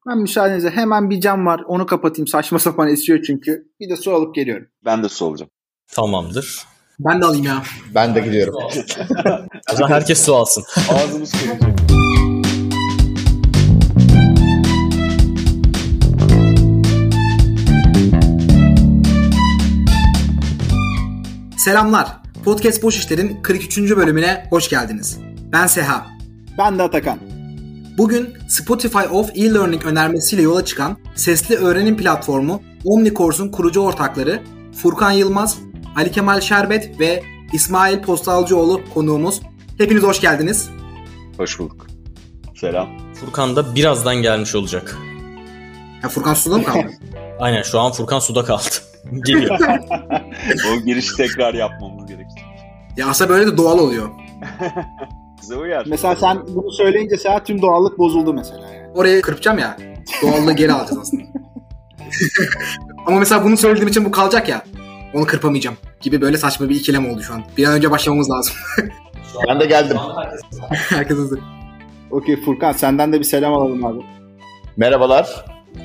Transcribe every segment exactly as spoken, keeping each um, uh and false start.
Ben müsaadenizle hemen bir cam var. Onu kapatayım. Saçma sapan esiyor çünkü. Bir de su alıp geliyorum. Ben de su alacağım. Tamamdır. Ben de alayım ya. Ben de gidiyorum. O zaman herkes su alsın. Ağzımız kuruyacak. Selamlar. Podcast Boş İşler'in kırk üçüncü bölümüne hoş geldiniz. Ben Seha. Ben de Atakan. Bugün Spotify of e-learning önermesiyle yola çıkan sesli öğrenim platformu Omnicourse'un kurucu ortakları Furkan Yılmaz, Ali Kemal Şerbet ve İsmail Postalcıoğlu konuğumuz. Hepiniz hoş geldiniz. Hoş bulduk. Selam. Furkan da birazdan gelmiş olacak. Ya Furkan suda mı kaldı? Aynen, şu an Furkan suda kaldı. Geliyor. O girişi tekrar yapmamız gerekecek. Ya aslında böyle de doğal oluyor. Bize uyar. Mesela sen bunu söyleyince Seha tüm doğallık bozuldu mesela. Yani. Orayı kırpacağım ya. Doğallığı geri alacağız aslında. Ama mesela bunu söylediğim için bu kalacak ya. Onu kırpamayacağım gibi böyle saçma bir ikilem oldu şu an. Bir an önce başlamamız lazım. Ben de geldim. Herkes hazır. Okey Furkan, senden de bir selam alalım abi. Merhabalar.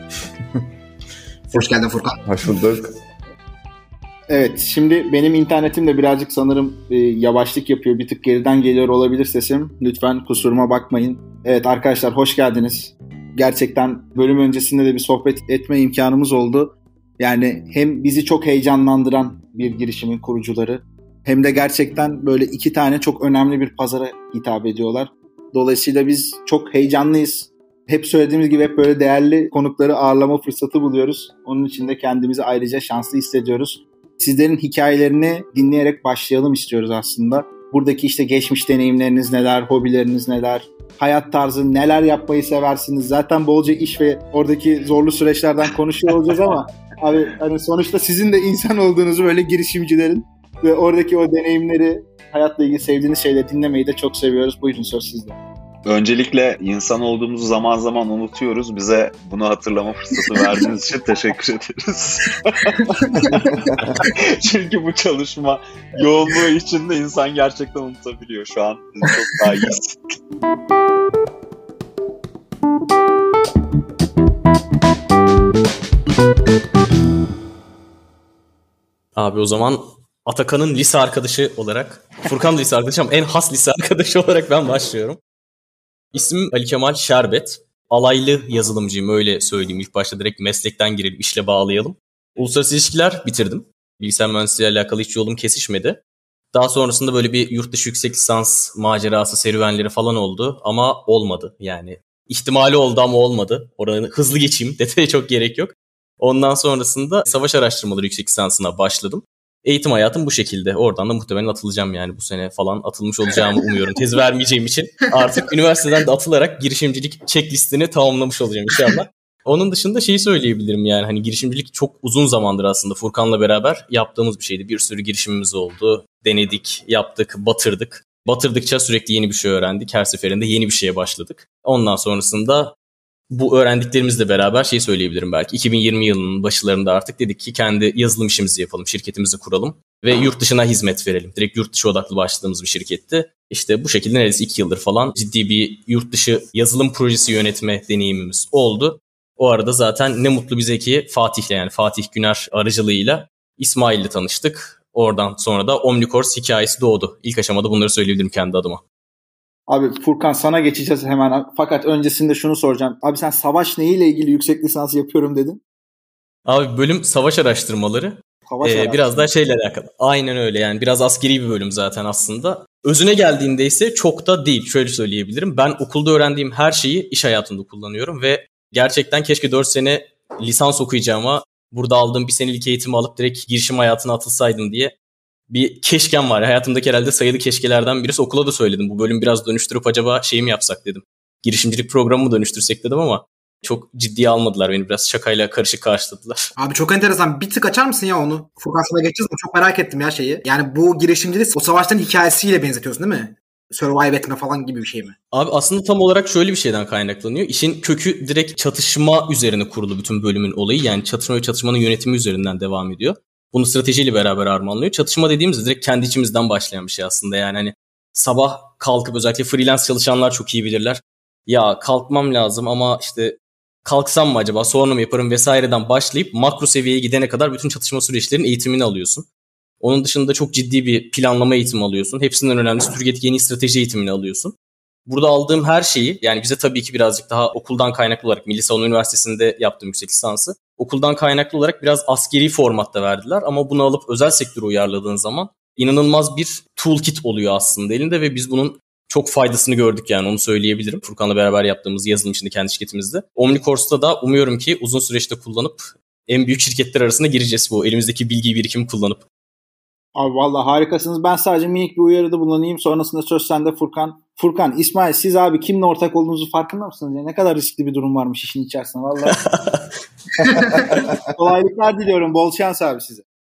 Hoş geldin Furkan. Hoş bulduk. Evet, şimdi benim internetim de birazcık sanırım e, yavaşlık yapıyor. Bir tık geriden geliyor olabilir sesim. Lütfen kusuruma bakmayın. Evet arkadaşlar, hoş geldiniz. Gerçekten bölüm öncesinde de bir sohbet etme imkanımız oldu. Yani hem bizi çok heyecanlandıran bir girişimin kurucuları, hem de gerçekten böyle iki tane çok önemli bir pazara hitap ediyorlar. Dolayısıyla biz çok heyecanlıyız. Hep söylediğimiz gibi hep böyle değerli konukları ağırlama fırsatı buluyoruz. Onun için de kendimizi ayrıca şanslı hissediyoruz. Sizlerin hikayelerini dinleyerek başlayalım istiyoruz aslında. Buradaki işte geçmiş deneyimleriniz neler, hobileriniz neler, hayat tarzı, neler yapmayı seversiniz. Zaten bolca iş ve oradaki zorlu süreçlerden konuşuyor olacağız ama abi hani sonuçta sizin de insan olduğunuzu böyle girişimcilerin ve oradaki o deneyimleri, hayatla ilgili sevdiğiniz şeyleri dinlemeyi de çok seviyoruz. Buyurun, söz sizde. Öncelikle insan olduğumuzu zaman zaman unutuyoruz. Bize bunu hatırlama fırsatı verdiğiniz için teşekkür ederiz. Çünkü bu çalışma yoğunluğu içinde insan gerçekten unutabiliyor. Şu an çok daha iyiyiz. Abi o zaman Atakan'ın lise arkadaşı olarak, Furkan da lise arkadaşı ama en has lise arkadaşı olarak ben başlıyorum. İsmim Ali Kemal Şerbet. Alaylı yazılımcıyım, öyle söyleyeyim. İlk başta direkt meslekten girelim, işle bağlayalım. Uluslararası ilişkiler bitirdim. Bilgisayar mühendisliğiyle alakalı hiç yolum kesişmedi. Daha sonrasında böyle bir yurt dışı yüksek lisans macerası, serüvenleri falan oldu ama olmadı. Yani ihtimali oldu ama olmadı. Oranı hızlı geçeyim, detaya çok gerek yok. Ondan sonrasında savaş araştırmaları yüksek lisansına başladım. Eğitim hayatım bu şekilde. Oradan da muhtemelen atılacağım yani bu sene falan. Atılmış olacağımı umuyorum. Tez vermeyeceğim için. Artık üniversiteden de atılarak girişimcilik checklistini tamamlamış olacağım inşallah. Onun dışında şeyi söyleyebilirim yani hani girişimcilik çok uzun zamandır aslında Furkan'la beraber yaptığımız bir şeydi. Bir sürü girişimimiz oldu. Denedik, yaptık, batırdık. Batırdıkça sürekli yeni bir şey öğrendik. Her seferinde yeni bir şeye başladık. Ondan sonrasında bu öğrendiklerimizle beraber şey söyleyebilirim belki. iki bin yirmi yılının başlarında artık dedik ki kendi yazılım işimizi yapalım, şirketimizi kuralım ve yurt dışına hizmet verelim. Direkt yurt dışı odaklı başladığımız bir şirketti. İşte bu şekilde neredeyse iki yıldır falan ciddi bir yurt dışı yazılım projesi yönetme deneyimimiz oldu. O arada zaten ne mutlu bize ki Fatih'le yani Fatih Güner aracılığıyla İsmail'le tanıştık. Oradan sonra da Omnicourse hikayesi doğdu. İlk aşamada bunları söyleyebilirim kendi adıma. Abi Furkan, sana geçeceğiz hemen. Fakat öncesinde şunu soracağım. Abi sen savaş neyiyle ilgili yüksek lisans yapıyorum dedin? Abi bölüm savaş araştırmaları. Savaş ee, araştırmaları. Biraz daha şeyle alakalı. Aynen öyle yani biraz askeri bir bölüm zaten aslında. Özüne geldiğinde ise çok da değil. Şöyle söyleyebilirim. Ben okulda öğrendiğim her şeyi iş hayatında kullanıyorum ve gerçekten keşke dört sene lisans okuyacağıma burada aldığım bir senelik eğitimi alıp direkt girişim hayatına atılsaydım diye bir keşkem var. Hayatımdaki herhalde sayılı keşkelerden birisi. Okula da söyledim. Bu bölüm biraz dönüştürüp acaba şey mi yapsak dedim. Girişimcilik programı mı dönüştürsek dedim ama çok ciddiye almadılar beni. Biraz şakayla karışık karşıladılar. Abi çok enteresan. Bir tık açar mısın ya onu? Furkan sana geçeceğiz mi? Çok merak ettim ya şeyi. Yani bu girişimcilik o savaşların hikayesiyle benzetiyorsun değil mi? Survive etme falan gibi bir şey mi? Abi aslında tam olarak şöyle bir şeyden kaynaklanıyor. İşin kökü direkt çatışma üzerine kurulu bütün bölümün olayı. Yani çatışma ve çatışmanın yönetimi üzerinden devam ediyor. Bunu stratejiyle beraber harmanlıyor. Çatışma dediğimizde direkt kendi içimizden başlayan bir şey aslında. Yani hani sabah kalkıp özellikle freelance çalışanlar çok iyi bilirler. Ya kalkmam lazım ama işte kalksam mı acaba, sonra mı yaparım vesaireden başlayıp makro seviyeye gidene kadar bütün çatışma süreçlerinin eğitimini alıyorsun. Onun dışında çok ciddi bir planlama eğitimi alıyorsun. Hepsinden önemlisi Türkiye'deki yeni strateji eğitimini alıyorsun. Burada aldığım her şeyi, yani bize tabii ki birazcık daha okuldan kaynaklı olarak, Milli Savunma Üniversitesi'nde yaptığım yüksek lisansı, okuldan kaynaklı olarak biraz askeri formatta verdiler. Ama bunu alıp özel sektöre uyarladığın zaman inanılmaz bir toolkit oluyor aslında elinde ve biz bunun çok faydasını gördük, yani onu söyleyebilirim. Furkan'la beraber yaptığımız yazılım içinde kendi şirketimizde. OmniCourse'da da umuyorum ki uzun süreçte kullanıp en büyük şirketler arasına gireceğiz bu elimizdeki bilgi birikimi kullanıp. Abi vallahi harikasınız. Ben sadece minik bir uyarıda bulunayım. Sonrasında söz sende Furkan. Furkan, İsmail, siz abi kimle ortak olduğunuzu farkında mısınız? Yani ne kadar riskli bir durum varmış işin içerisinde vallahi. Kolaylıklar diliyorum. Bol şans abi size.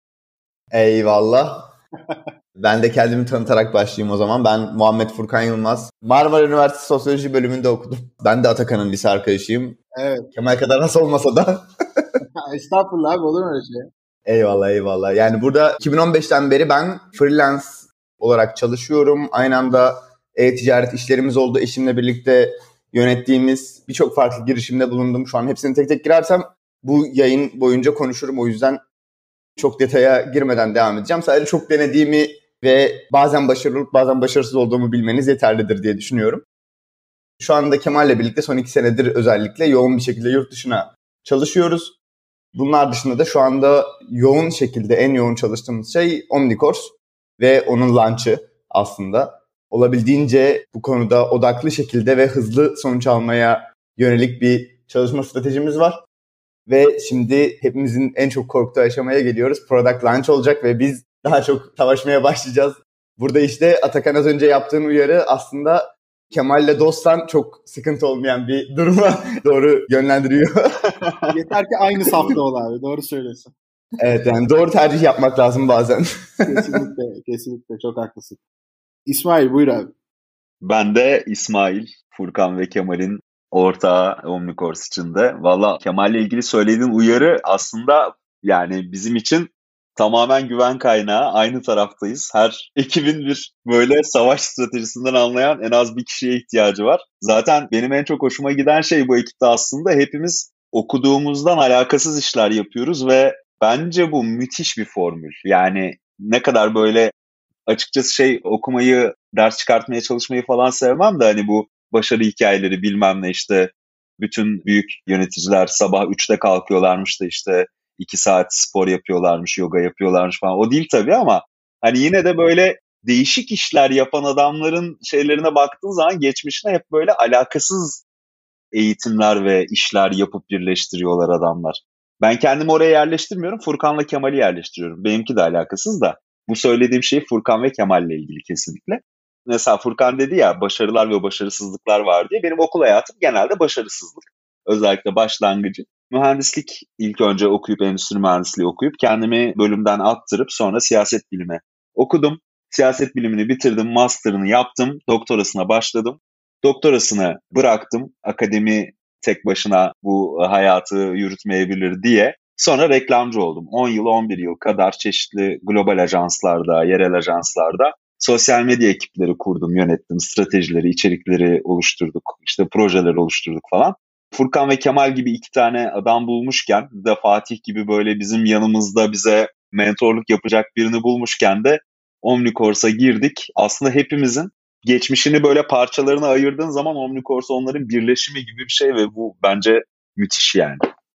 Eyvallah. Ben de kendimi tanıtarak başlayayım o zaman. Ben Muhammed Furkan Yılmaz. Marmara Üniversitesi Sosyoloji bölümünde okudum. Ben de Atakan'ın lise arkadaşıyım. Evet. Kemal kadar nasıl olmasa da. Estağfurullah abi, olur mu öyle şey? Eyvallah eyvallah. Yani burada iki bin on beşten beri ben freelance olarak çalışıyorum. Aynı anda e-ticaret işlerimiz oldu. Eşimle birlikte yönettiğimiz birçok farklı girişimde bulundum. Şu an hepsini tek tek girersem bu yayın boyunca konuşurum. O yüzden çok detaya girmeden devam edeceğim. Sadece çok denediğimi ve bazen başarılı olup bazen başarısız olduğumu bilmeniz yeterlidir diye düşünüyorum. Şu anda Kemal'le birlikte son iki senedir özellikle yoğun bir şekilde yurt dışına çalışıyoruz. Bunlar dışında da şu anda yoğun şekilde en yoğun çalıştığımız şey OmniCourse ve onun launch'ı aslında. Olabildiğince bu konuda odaklı şekilde ve hızlı sonuç almaya yönelik bir çalışma stratejimiz var. Ve şimdi hepimizin en çok korktuğu aşamaya geliyoruz. Product launch olacak ve biz daha çok savaşmaya başlayacağız. Burada işte Atakan az önce yaptığın uyarı aslında Kemal'le dostsan çok sıkıntı olmayan bir duruma doğru yönlendiriyor. Yeter ki aynı safta ol abi. Doğru söylüyorsun. Evet, yani doğru tercih yapmak lazım bazen. Kesinlikle, kesinlikle çok haklısın. İsmail buyur abi. Ben de İsmail, Furkan ve Kemal'in ortağı OmniCourse içinde. Valla Kemal'le ilgili söylediğin uyarı aslında yani bizim için tamamen güven kaynağı. Aynı taraftayız. Her ekibin bir böyle savaş stratejisinden anlayan en az bir kişiye ihtiyacı var. Zaten benim en çok hoşuma giden şey bu ekipte aslında hepimiz okuduğumuzdan alakasız işler yapıyoruz ve bence bu müthiş bir formül. Yani ne kadar böyle açıkçası şey okumayı, ders çıkartmaya çalışmayı falan sevmem de hani bu başarı hikayeleri bilmem ne işte bütün büyük yöneticiler sabah üçte kalkıyorlarmış da işte iki saat spor yapıyorlarmış, yoga yapıyorlarmış falan. O değil tabii ama hani yine de böyle değişik işler yapan adamların şeylerine baktığın zaman geçmişine hep böyle alakasız eğitimler ve işler yapıp birleştiriyorlar adamlar. Ben kendimi oraya yerleştirmiyorum. Furkan'la Kemal'i yerleştiriyorum. Benimki de alakasız da. Bu söylediğim şey Furkan ve Kemal'le ilgili kesinlikle. Mesela Furkan dedi ya başarılar ve başarısızlıklar var diye. Benim okul hayatım genelde başarısızlık. Özellikle başlangıcı. Mühendislik ilk önce okuyup, endüstri mühendisliği okuyup kendimi bölümden attırıp sonra siyaset bilimi okudum. Siyaset bilimini bitirdim, master'ını yaptım, doktorasına başladım. Doktorasını bıraktım. Akademi tek başına bu hayatı yürütmeyebilir diye. Sonra reklamcı oldum. on yıl, on bir yıl kadar çeşitli global ajanslarda, yerel ajanslarda sosyal medya ekipleri kurdum, yönettim. Stratejileri, içerikleri oluşturduk. İşte projeler oluşturduk falan. Furkan ve Kemal gibi iki tane adam bulmuşken, bir de Fatih gibi böyle bizim yanımızda bize mentorluk yapacak birini bulmuşken de OmniCourse'a girdik. Aslında hepimizin geçmişini böyle parçalarına ayırdığın zaman OmniCourse onların birleşimi gibi bir şey ve bu bence müthiş yani.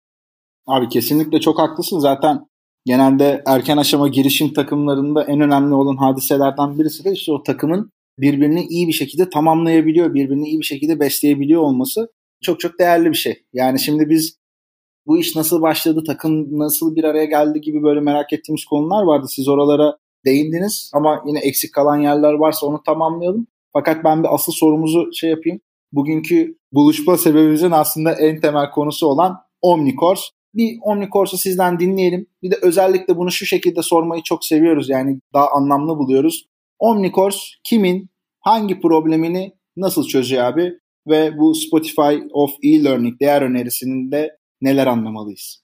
Abi kesinlikle çok haklısın. Zaten genelde erken aşama girişim takımlarında en önemli olan hadiselerden birisi de işte o takımın birbirini iyi bir şekilde tamamlayabiliyor, birbirini iyi bir şekilde besleyebiliyor olması çok çok değerli bir şey. Yani şimdi biz bu iş nasıl başladı, takım nasıl bir araya geldi gibi böyle merak ettiğimiz konular vardı. Siz oralara değindiniz ama yine eksik kalan yerler varsa onu tamamlayalım. Fakat ben bir asıl sorumuzu şey yapayım. Bugünkü buluşma sebebimizin aslında en temel konusu olan OmniCourse. Bir OmniCourse'u sizden dinleyelim. Bir de özellikle bunu şu şekilde sormayı çok seviyoruz. Yani daha anlamlı buluyoruz. OmniCourse kimin, hangi problemini nasıl çözüyor abi? Ve bu Spotify of e-learning değer önerisinin de neler anlamalıyız?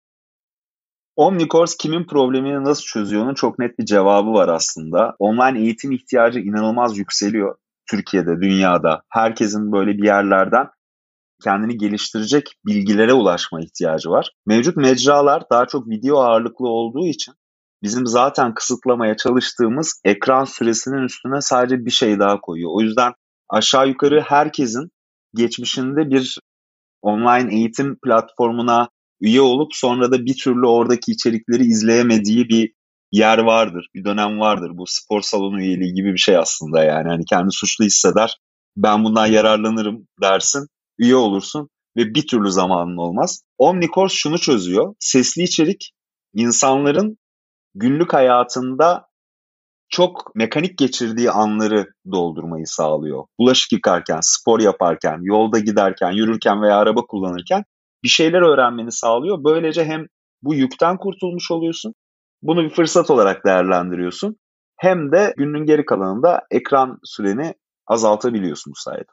OmniCourse kimin problemini nasıl çözüyor'nun çok net bir cevabı var aslında. Online eğitim ihtiyacı inanılmaz yükseliyor. Türkiye'de, dünyada. Herkesin böyle bir yerlerden kendini geliştirecek bilgilere ulaşma ihtiyacı var. Mevcut mecralar daha çok video ağırlıklı olduğu için bizim zaten kısıtlamaya çalıştığımız ekran süresinin üstüne sadece bir şey daha koyuyor. O yüzden aşağı yukarı herkesin geçmişinde bir online eğitim platformuna üye olup sonra da bir türlü oradaki içerikleri izleyemediği bir yer vardır. Bir dönem vardır. Bu spor salonu üyeliği gibi bir şey aslında yani. Hani kendi suçlu hisseder. Ben bundan yararlanırım dersin. Üye olursun ve bir türlü zamanın olmaz. Omnicourse şunu çözüyor. Sesli içerik insanların günlük hayatında çok mekanik geçirdiği anları doldurmayı sağlıyor. Bulaşık yıkarken, spor yaparken, yolda giderken, yürürken veya araba kullanırken bir şeyler öğrenmeni sağlıyor. Böylece hem bu yükten kurtulmuş oluyorsun, bunu bir fırsat olarak değerlendiriyorsun. Hem de günün geri kalanında ekran süreni azaltabiliyorsun bu sayede.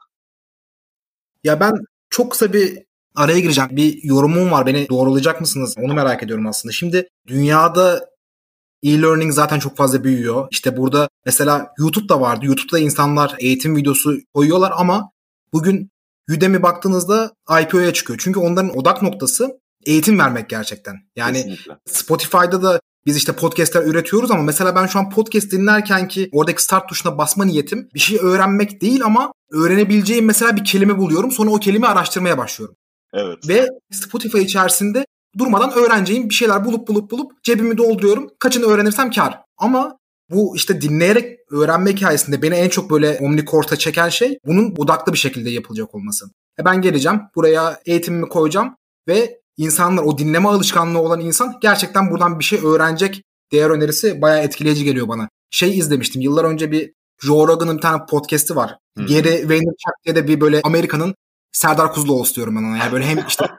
Ya ben çok kısa bir araya gireceğim. Bir yorumum var. Beni doğrulayacak mısınız? Onu merak ediyorum aslında. Şimdi dünyada e-learning zaten çok fazla büyüyor. İşte burada mesela YouTube'da vardı. YouTube'da insanlar eğitim videosu koyuyorlar ama bugün Udemy baktığınızda I P O'ya çıkıyor. Çünkü onların odak noktası eğitim vermek gerçekten. Yani kesinlikle. Spotify'da da biz işte podcastler üretiyoruz ama mesela ben şu an podcast dinlerken ki oradaki start tuşuna basma niyetim bir şey öğrenmek değil ama öğrenebileceğim mesela bir kelime buluyorum. Sonra o kelimeyi araştırmaya başlıyorum. Evet. Ve Spotify içerisinde durmadan öğreneceğim bir şeyler bulup bulup bulup cebimi dolduruyorum. Kaçını öğrenirsem kar. Ama bu işte dinleyerek öğrenme hikayesinde beni en çok böyle Omnicourse'a çeken şey bunun odaklı bir şekilde yapılacak olması. E ben geleceğim, buraya eğitimimi koyacağım ve insanlar, o dinleme alışkanlığı olan insan gerçekten buradan bir şey öğrenecek. Değer önerisi bayağı etkileyici geliyor bana. Şey izlemiştim yıllar önce, bir Joe Rogan'ın bir tane podcast'i var. Hmm. Gary Vaynerchuk diye de bir böyle Amerika'nın Serdar Kuzuloğlu diyorum ben ona. Yani böyle hem işte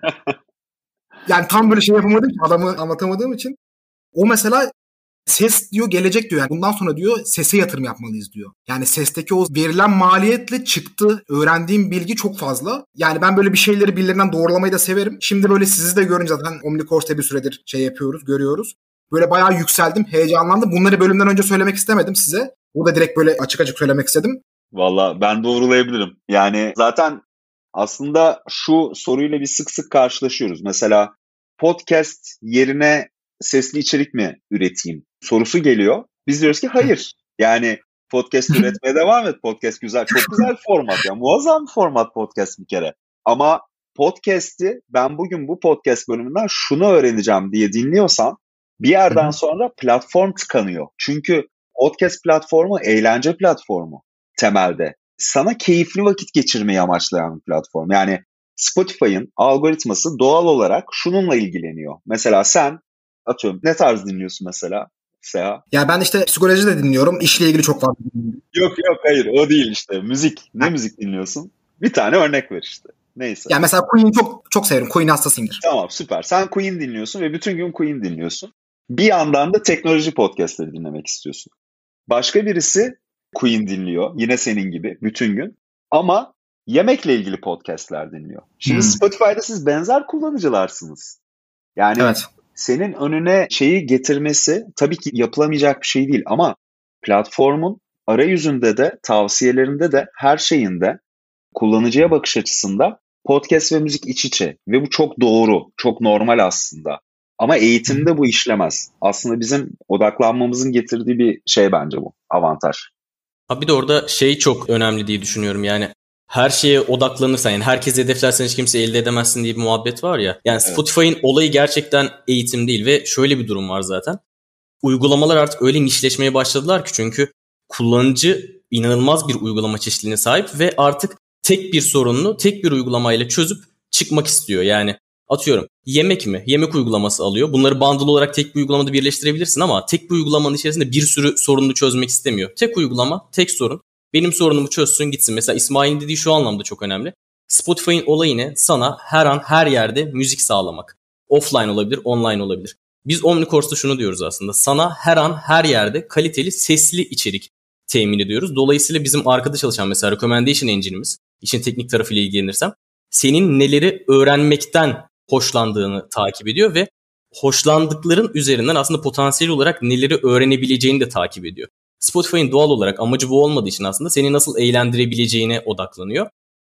yani tam böyle şey yapamadığım için, adamı anlatamadığım için. O mesela ses diyor gelecek diyor. Yani bundan sonra diyor sese yatırım yapmalıyız diyor. Yani sesteki o verilen maliyetle çıktı öğrendiğim bilgi çok fazla. Yani ben böyle bir şeyleri birilerinden doğrulamayı da severim. Şimdi böyle sizi de görünce zaten Omnicourse'te bir süredir şey yapıyoruz, görüyoruz. Böyle bayağı yükseldim, heyecanlandım. Bunları bölümden önce söylemek istemedim size. Burada direkt böyle açık açık söylemek istedim. Valla ben doğrulayabilirim. Yani zaten aslında şu soruyla bir sık sık karşılaşıyoruz. Mesela podcast yerine sesli içerik mi üreteyim sorusu geliyor. Biz diyoruz ki hayır. Yani podcast üretmeye devam et. Podcast güzel. Çok güzel bir format. Ya. Muazzam bir format podcast bir kere. Ama podcast'i ben bugün bu podcast bölümünden şunu öğreneceğim diye dinliyorsan bir yerden sonra platform tıkanıyor. Çünkü podcast platformu eğlence platformu temelde. Sana keyifli vakit geçirmeyi amaçlayan bir platform. Yani Spotify'ın algoritması doğal olarak şununla ilgileniyor. Mesela sen atıyorum ne tarz dinliyorsun mesela? Seha? Ya ben işte psikoloji de dinliyorum. İşle ilgili çok fazla dinliyorum. Yok yok hayır o değil işte. Müzik. Ne ha. müzik dinliyorsun? Bir tane örnek ver işte. Neyse. Ya mesela Queen'i çok çok severim. Queen hastasıyımdır. Tamam süper. Sen Queen dinliyorsun ve bütün gün Queen dinliyorsun. Bir yandan da teknoloji podcastları dinlemek istiyorsun. Başka birisi Queen dinliyor. Yine senin gibi bütün gün. Ama yemekle ilgili podcastler dinliyor. Şimdi hmm. Spotify'da siz benzer kullanıcılarsınız. Yani evet. Senin önüne şeyi getirmesi tabii ki yapılamayacak bir şey değil ama platformun arayüzünde de, tavsiyelerinde de, her şeyinde, kullanıcıya bakış açısında podcast ve müzik iç içe ve bu çok doğru, çok normal aslında. Ama eğitimde bu işlemez. Aslında bizim odaklanmamızın getirdiği bir şey bence bu, avantaj. Abi bir de orada şey çok önemli diye düşünüyorum yani. Her şeye odaklanırsan yani herkes hedeflersen hiç kimse elde edemezsin diye bir muhabbet var ya. Yani Spotify'ın evet. olayı gerçekten eğitim değil ve şöyle bir durum var zaten. Uygulamalar artık öyle nişleşmeye başladılar ki çünkü kullanıcı inanılmaz bir uygulama çeşitliliğine sahip ve artık tek bir sorununu tek bir uygulamayla çözüp çıkmak istiyor. Yani atıyorum yemek mi? Yemek uygulaması alıyor. Bunları bundle olarak tek bir uygulamada birleştirebilirsin ama tek bir uygulamanın içerisinde bir sürü sorununu çözmek istemiyor. Tek uygulama, tek sorun. Benim sorunumu çözsün gitsin. Mesela İsmail'in dediği şu anlamda çok önemli. Spotify'ın olayı ne? Sana her an her yerde müzik sağlamak. Offline olabilir, online olabilir. Biz Omnicourse'da şunu diyoruz aslında. Sana her an her yerde kaliteli sesli içerik temin ediyoruz. Dolayısıyla bizim arkada çalışan mesela recommendation engine'imiz, işin teknik tarafıyla ilgilenirsem, senin neleri öğrenmekten hoşlandığını takip ediyor ve hoşlandıkların üzerinden aslında potansiyel olarak neleri öğrenebileceğini de takip ediyor. Spotify'ın doğal olarak amacı bu olmadığı için aslında seni nasıl eğlendirebileceğine odaklanıyor.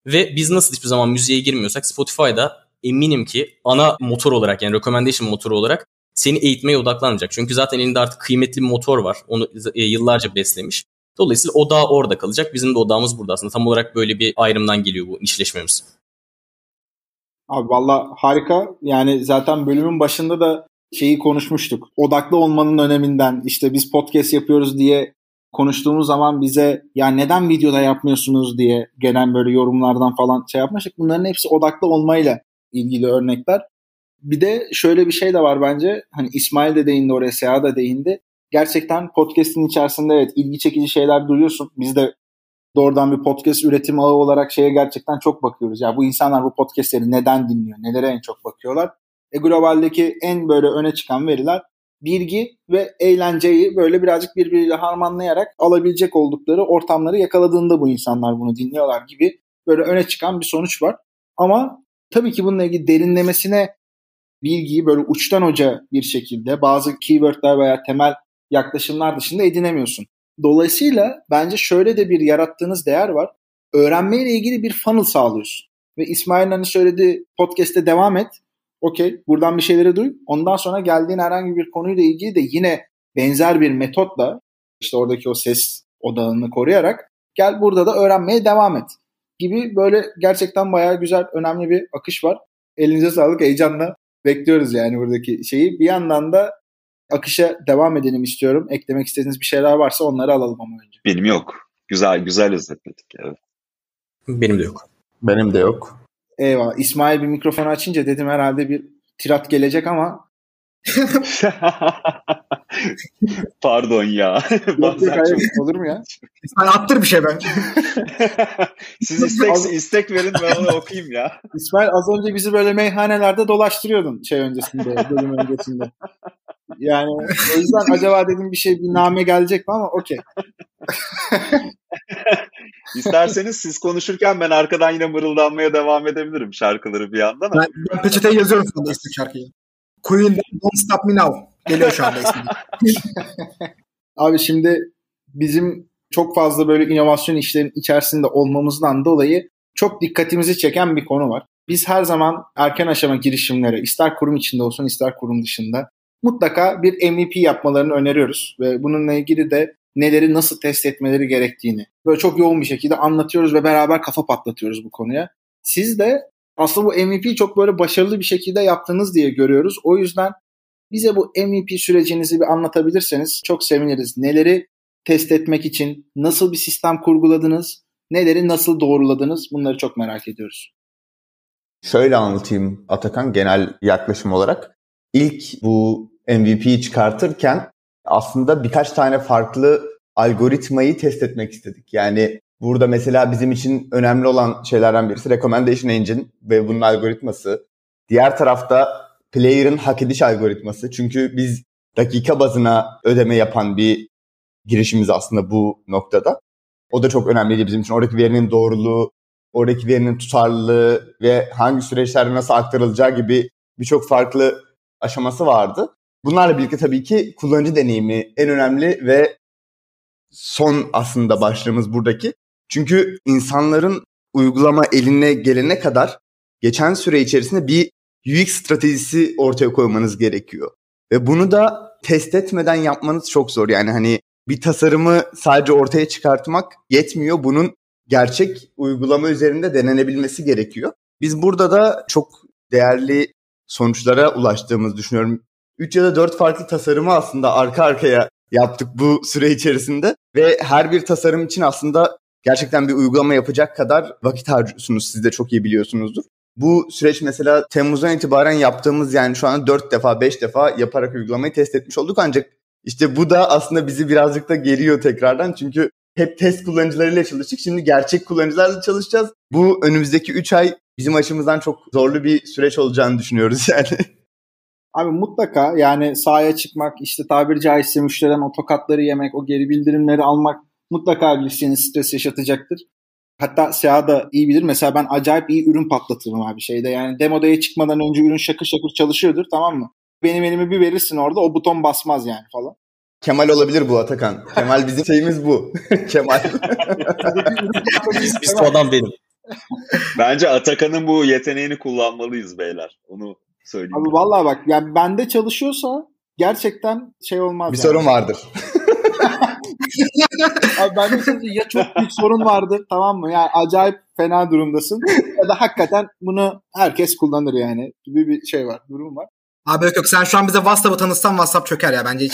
Ve biz nasıl hiçbir zaman müziğe girmiyorsak Spotify'da eminim ki ana motor olarak, yani recommendation motoru olarak seni eğitmeye odaklanmayacak. Çünkü zaten elinde artık kıymetli bir motor var. Onu yıllarca beslemiş. Dolayısıyla odağı orada kalacak. Bizim de odağımız burada aslında. Tam olarak böyle bir ayrımdan geliyor bu nişleşmemiz. Abi valla harika. Yani zaten bölümün başında da şeyi konuşmuştuk. Odaklı olmanın öneminden, işte biz podcast yapıyoruz diye konuştuğumuz zaman bize ya neden videoda yapmıyorsunuz diye gelen böyle yorumlardan falan şey yapmıştık. Bunların hepsi odaklı olmayla ilgili örnekler. Bir de şöyle bir şey de var bence. Hani İsmail de değindi oraya, Seha da değindi. Gerçekten podcast'in içerisinde evet ilgi çekici şeyler duyuyorsun. Biz de doğrudan bir podcast üretim ağı olarak şeye gerçekten çok bakıyoruz. Ya bu insanlar bu podcastleri neden dinliyor? Nelere en çok bakıyorlar? E globaldeki en böyle öne çıkan veriler bilgi ve eğlenceyi böyle birazcık birbiriyle harmanlayarak alabilecek oldukları ortamları yakaladığında bu insanlar bunu dinliyorlar gibi böyle öne çıkan bir sonuç var. Ama tabii ki bununla ilgili derinlemesine bilgiyi böyle uçtan uca bir şekilde bazı keywordler veya temel yaklaşımlar dışında edinemiyorsun. Dolayısıyla bence şöyle de bir yarattığınız değer var. Öğrenmeyle ilgili bir funnel sağlıyorsun. Ve İsmail'in hani söylediği podcast'te devam et. Okey, buradan bir şeyleri duy. Ondan sonra geldiğin herhangi bir konuyla ilgili de yine benzer bir metotla işte oradaki o ses odağını koruyarak gel burada da öğrenmeye devam et gibi böyle gerçekten bayağı güzel, önemli bir akış var. Elinize sağlık, heyecanla bekliyoruz yani buradaki şeyi. Bir yandan da akışa devam edelim istiyorum. Eklemek istediğiniz bir şeyler varsa onları alalım ama önce. Benim yok. Güzel güzel özetledik. Evet. Benim de yok. Benim de yok. Eyvallah. İsmail bir mikrofonu açınca dedim herhalde bir tirat gelecek ama pardon ya. Yok yok hayır, olur mu ya? İsmail attır bir şey ben. Siz istek, istek verin ben onu okuyayım ya. İsmail az önce bizi böyle meyhanelerde dolaştırıyordun şey öncesinde, bölüm öncesinde. Yani o yüzden acaba dedim bir şey, bir name gelecek mi ama okey. İsterseniz siz konuşurken ben arkadan yine mırıldanmaya devam edebilirim şarkıları bir yandan. Ben, ben peçeteye yazıyorum şu anda istek şarkıyı. Queen'den Don't Stop Me Now geliyor şu anda ismi. Abi şimdi bizim çok fazla böyle inovasyon işlerin içerisinde olmamızdan dolayı çok dikkatimizi çeken bir konu var. Biz her zaman erken aşama girişimlere, ister kurum içinde olsun ister kurum dışında mutlaka bir M V P yapmalarını öneriyoruz. Ve bununla ilgili de neleri nasıl test etmeleri gerektiğini böyle çok yoğun bir şekilde anlatıyoruz ve beraber kafa patlatıyoruz bu konuya. Siz de aslında bu M V P'yi çok böyle başarılı bir şekilde yaptınız diye görüyoruz. O yüzden bize bu M V P sürecinizi bir anlatabilirseniz çok seviniriz. Neleri test etmek için nasıl bir sistem kurguladınız, neleri nasıl doğruladınız, bunları çok merak ediyoruz. Şöyle anlatayım Atakan, genel yaklaşım olarak. İlk bu M V P'yi çıkartırken aslında birkaç tane farklı algoritmayı test etmek istedik. Yani burada mesela bizim için önemli olan şeylerden birisi Recommendation Engine ve bunun algoritması. Diğer tarafta Player'ın hak ediş algoritması. Çünkü biz dakika bazına ödeme yapan bir girişimiz aslında bu noktada. O da çok önemliydi bizim için. Oradaki verinin doğruluğu, oradaki verinin tutarlılığı ve hangi süreçlerde nasıl aktarılacağı gibi birçok farklı aşaması vardı. Bunlarla birlikte tabii ki kullanıcı deneyimi en önemli ve son aslında başlığımız buradaki. Çünkü insanların uygulama eline gelene kadar geçen süre içerisinde bir U X stratejisi ortaya koymanız gerekiyor. Ve bunu da test etmeden yapmanız çok zor. Yani hani bir tasarımı sadece ortaya çıkartmak yetmiyor. Bunun gerçek uygulama üzerinde denenebilmesi gerekiyor. Biz burada da çok değerli sonuçlara ulaştığımızı düşünüyorum. üç ya da dört farklı tasarımı aslında arka arkaya yaptık bu süre içerisinde. Ve her bir tasarım için aslında gerçekten bir uygulama yapacak kadar vakit harcıyorsunuz. Siz de çok iyi biliyorsunuzdur. Bu süreç mesela Temmuz'dan itibaren yaptığımız, yani şu an dört defa beş defa yaparak uygulamayı test etmiş olduk. Ancak işte bu da aslında bizi birazcık da geriyor tekrardan. Çünkü hep test kullanıcılarıyla çalıştık. Şimdi gerçek kullanıcılarla çalışacağız. Bu önümüzdeki üç ay bizim açımızdan çok zorlu bir süreç olacağını düşünüyoruz yani. Abi mutlaka yani sahaya çıkmak, işte tabiri caizse müşteriden o tokatları yemek, o geri bildirimleri almak mutlaka bir seni stres yaşatacaktır. Hatta Seha da iyi bilir. Mesela ben acayip iyi ürün patlatırım abi şeyde. Yani demo day'e çıkmadan önce ürün şakır şakır çalışıyordur, tamam mı? Benim elimi bir verirsin orada, o buton basmaz yani falan. Kemal olabilir bu Atakan. Kemal bizim şeyimiz bu. Kemal. biz, biz o adam benim. Bence Atakan'ın bu yeteneğini kullanmalıyız beyler. Onu söyleyeyim. Abi vallahi bak yani bende çalışıyorsa gerçekten şey olmaz. Bir yani. sorun vardır. Abi bende ya çok büyük sorun vardır, tamam mı? Yani acayip fena durumdasın ya da hakikaten bunu herkes kullanır yani gibi bir şey var, durum var. Abi yok yok, sen şu an bize WhatsApp'ı tanıtsan WhatsApp çöker ya bence hiç.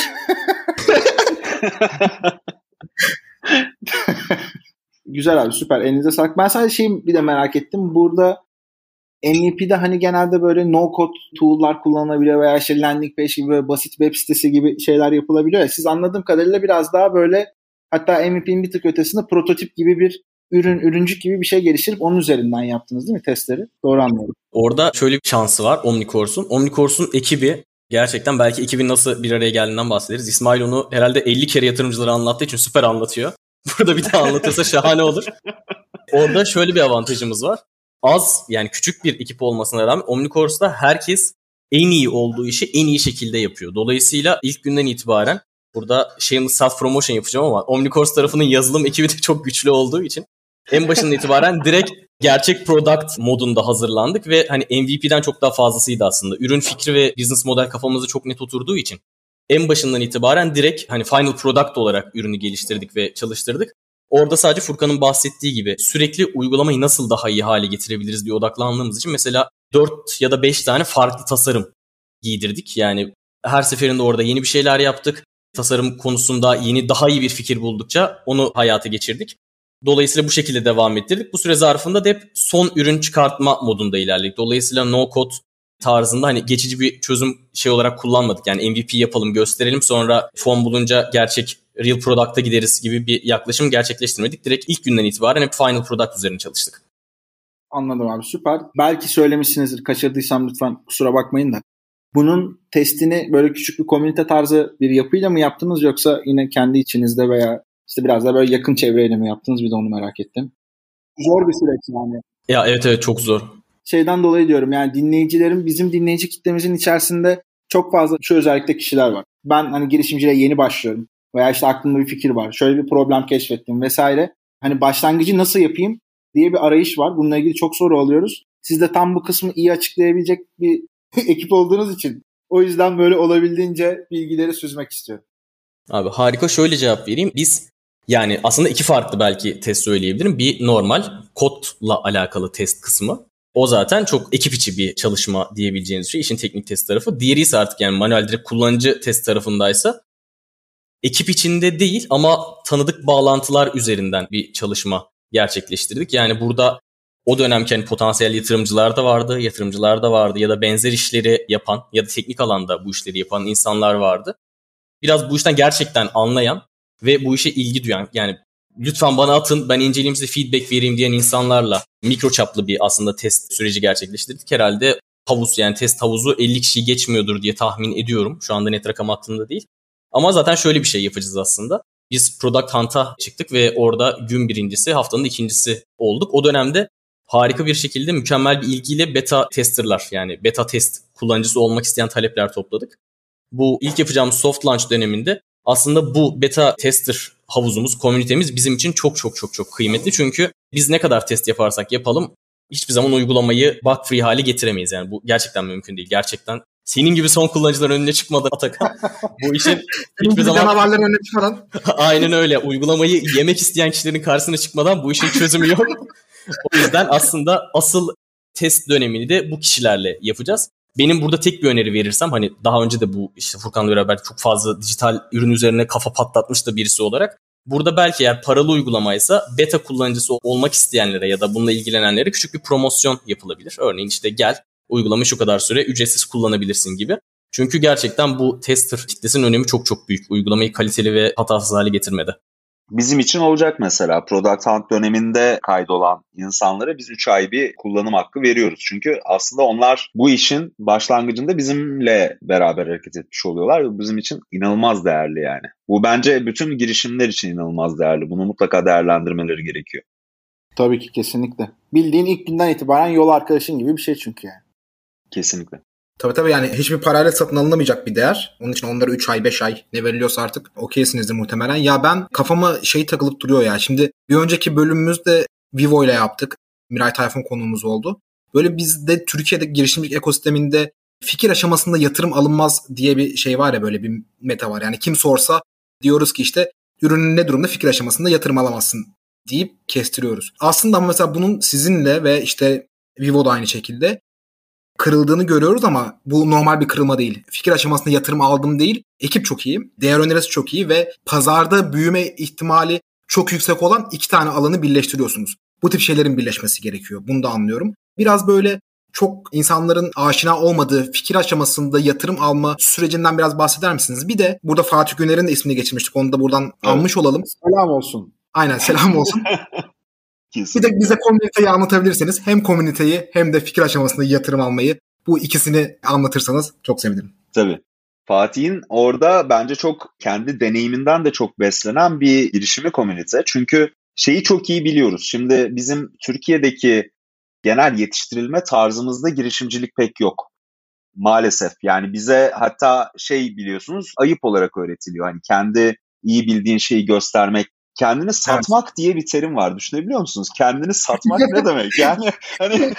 Güzel abi, süper, elinize sağlık. Ben sadece şeyi bir de merak ettim. Burada M V P'de hani genelde böyle no code tool'lar kullanılabiliyor veya işte landing page gibi böyle basit web sitesi gibi şeyler yapılabiliyor ya. Siz anladığım kadarıyla biraz daha böyle, hatta M V P'nin bir tık ötesinde prototip gibi bir ürün, ürüncük gibi bir şey geliştirip onun üzerinden yaptınız değil mi testleri? Doğru anlıyorum. Orada şöyle bir şansı var Omnicourse'un. Omnicourse'un ekibi gerçekten, belki ekibin nasıl bir araya geldiğinden bahsederiz. İsmail onu herhalde elli kere yatırımcılara anlattığı için süper anlatıyor. Burada bir daha anlatırsa şahane olur. Orada şöyle bir avantajımız var. Az, yani küçük bir ekip olmasına rağmen Omnicourse'da herkes en iyi olduğu işi en iyi şekilde yapıyor. Dolayısıyla ilk günden itibaren burada shameless self promotion yapacağım ama Omnicourse tarafının yazılım ekibi de çok güçlü olduğu için en başından itibaren direkt gerçek product modunda hazırlandık ve hani M V P'den çok daha fazlasıydı aslında. Ürün fikri ve business model kafamızda çok net oturduğu için en başından itibaren direkt hani final product olarak ürünü geliştirdik ve çalıştırdık. Orada sadece Furkan'ın bahsettiği gibi sürekli uygulamayı nasıl daha iyi hale getirebiliriz diye odaklandığımız için mesela dört ya da beş tane farklı tasarım giydirdik. Yani her seferinde orada yeni bir şeyler yaptık. Tasarım konusunda yeni daha iyi bir fikir buldukça onu hayata geçirdik. Dolayısıyla bu şekilde devam ettirdik. Bu süre zarfında da hep son ürün çıkartma modunda ilerledik. Dolayısıyla no code tarzında hani geçici bir çözüm şey olarak kullanmadık. Yani M V P yapalım, gösterelim, sonra fon bulunca gerçek real product'a gideriz gibi bir yaklaşım gerçekleştirmedik. Direkt ilk günden itibaren hep final product üzerine çalıştık. Anladım abi, süper. Belki söylemişsinizdir, kaçırdıysam lütfen kusura bakmayın da. Bunun testini böyle küçük bir komünite tarzı bir yapıyla mı yaptınız yoksa yine kendi içinizde veya işte biraz da böyle yakın çevreyle mi yaptınız? Bir de onu merak ettim. Zor bir süreç yani. Ya evet evet çok zor. Şeyden dolayı diyorum yani, dinleyicilerin, bizim dinleyici kitlemizin içerisinde çok fazla şu özellikle kişiler var. Ben hani girişimciliğe yeni başlıyorum veya işte aklımda bir fikir var, şöyle bir problem keşfettim vesaire. Hani başlangıcı nasıl yapayım diye bir arayış var. Bununla ilgili çok soru alıyoruz. Siz de tam bu kısmı iyi açıklayabilecek bir ekip olduğunuz için o yüzden böyle olabildiğince bilgileri süzmek istiyorum. Abi harika, şöyle cevap vereyim. Biz yani aslında iki farklı belki test söyleyebilirim. Bir normal kodla alakalı test kısmı. O zaten çok ekip içi bir çalışma diyebileceğiniz şey, işin teknik test tarafı. Diğeri ise artık yani manuel direkt kullanıcı test tarafındaysa ekip içinde değil ama tanıdık bağlantılar üzerinden bir çalışma gerçekleştirdik. Yani burada o dönemki hani potansiyel yatırımcılar da vardı, yatırımcılar da vardı ya da benzer işleri yapan ya da teknik alanda bu işleri yapan insanlar vardı. Biraz bu işten gerçekten anlayan ve bu işe ilgi duyan, yani lütfen bana atın ben inceleyeyim size feedback vereyim diyen insanlarla mikro çaplı bir aslında test süreci gerçekleştirdik. Herhalde havuz, yani test havuzu elli kişiyi geçmiyordur diye tahmin ediyorum. Şu anda net rakam aklımda değil. Ama zaten şöyle bir şey yapacağız aslında. Biz Product Hunt'a çıktık ve orada gün birincisi, haftanın ikincisi olduk. O dönemde harika bir şekilde mükemmel bir ilgiyle beta testerlar, yani beta test kullanıcısı olmak isteyen talepler topladık. Bu ilk yapacağımız soft launch döneminde aslında bu beta tester havuzumuz, komünitemiz bizim için çok çok çok çok kıymetli. Çünkü biz ne kadar test yaparsak yapalım hiçbir zaman uygulamayı bug free hale getiremeyiz. Yani bu gerçekten mümkün değil. Gerçekten senin gibi son kullanıcılar önüne çıkmadan Atakan bu işin hiçbir zaman canavarların önüne çıkmadan. Aynen öyle. Uygulamayı yemek isteyen kişilerin karşısına çıkmadan bu işin çözümü yok. O yüzden aslında asıl test dönemini de bu kişilerle yapacağız. Benim burada tek bir öneri verirsem, hani daha önce de bu işte Furkan'la beraber çok fazla dijital ürün üzerine kafa patlatmış da birisi olarak, burada belki eğer paralı uygulamaysa beta kullanıcısı olmak isteyenlere ya da bununla ilgilenenlere küçük bir promosyon yapılabilir. Örneğin işte gel uygulamayı şu kadar süre ücretsiz kullanabilirsin gibi. Çünkü gerçekten bu tester kitlesinin önemi çok çok büyük. Uygulamayı kaliteli ve hatasız hale getirmede. Bizim için olacak mesela Product Hunt döneminde kaydolan insanlara biz üç ay bir kullanım hakkı veriyoruz. Çünkü aslında onlar bu işin başlangıcında bizimle beraber hareket etmiş oluyorlar ve bizim için inanılmaz değerli yani. Bu bence bütün girişimler için inanılmaz değerli. Bunu mutlaka değerlendirmeleri gerekiyor. Tabii ki, kesinlikle. Bildiğin ilk günden itibaren yol arkadaşın gibi bir şey çünkü yani. Kesinlikle. Tabii tabii, yani hiçbir parayla satın alınamayacak bir değer. Onun için onlara üç ay beş ay ne veriliyorsa artık okeysinizdir muhtemelen. Ya ben kafama şey takılıp duruyor ya. Şimdi bir önceki bölümümüzde Vivo ile yaptık. Miray Tayfun konuğumuz oldu. Böyle bizde Türkiye'de girişimcilik ekosisteminde fikir aşamasında yatırım alınmaz diye bir şey var ya, böyle bir meta var. Yani kim sorsa diyoruz ki işte ürünün ne durumda, fikir aşamasında yatırım alamazsın deyip kestiriyoruz. Aslında ama mesela bunun sizinle ve işte Vivo'da aynı şekilde kırıldığını görüyoruz ama bu normal bir kırılma değil. Fikir aşamasında yatırım aldım değil, ekip çok iyi, değer önerisi çok iyi ve pazarda büyüme ihtimali çok yüksek olan iki tane alanı birleştiriyorsunuz. Bu tip şeylerin birleşmesi gerekiyor. Bunu da anlıyorum. Biraz böyle çok insanların aşina olmadığı fikir aşamasında yatırım alma sürecinden biraz bahseder misiniz? Bir de burada Fatih Güner'in de ismini geçirmiştik. Onu da buradan evet. almış olalım. Selam olsun. Aynen, selam olsun. Bir de bize komüniteyi anlatabilirseniz, hem komüniteyi hem de fikir aşamasında yatırım almayı, bu ikisini anlatırsanız çok sevinirim. Tabii. Fatih'in orada bence çok kendi deneyiminden de çok beslenen bir girişimi komünite. Çünkü şeyi çok iyi biliyoruz. Şimdi bizim Türkiye'deki genel yetiştirilme tarzımızda girişimcilik pek yok. Maalesef. Yani bize hatta şey biliyorsunuz ayıp olarak öğretiliyor. Hani kendi iyi bildiğin şeyi göstermek, kendini satmak evet. diye bir terim var. Düşünebiliyor musunuz? Kendini satmak ne demek? Yani hani,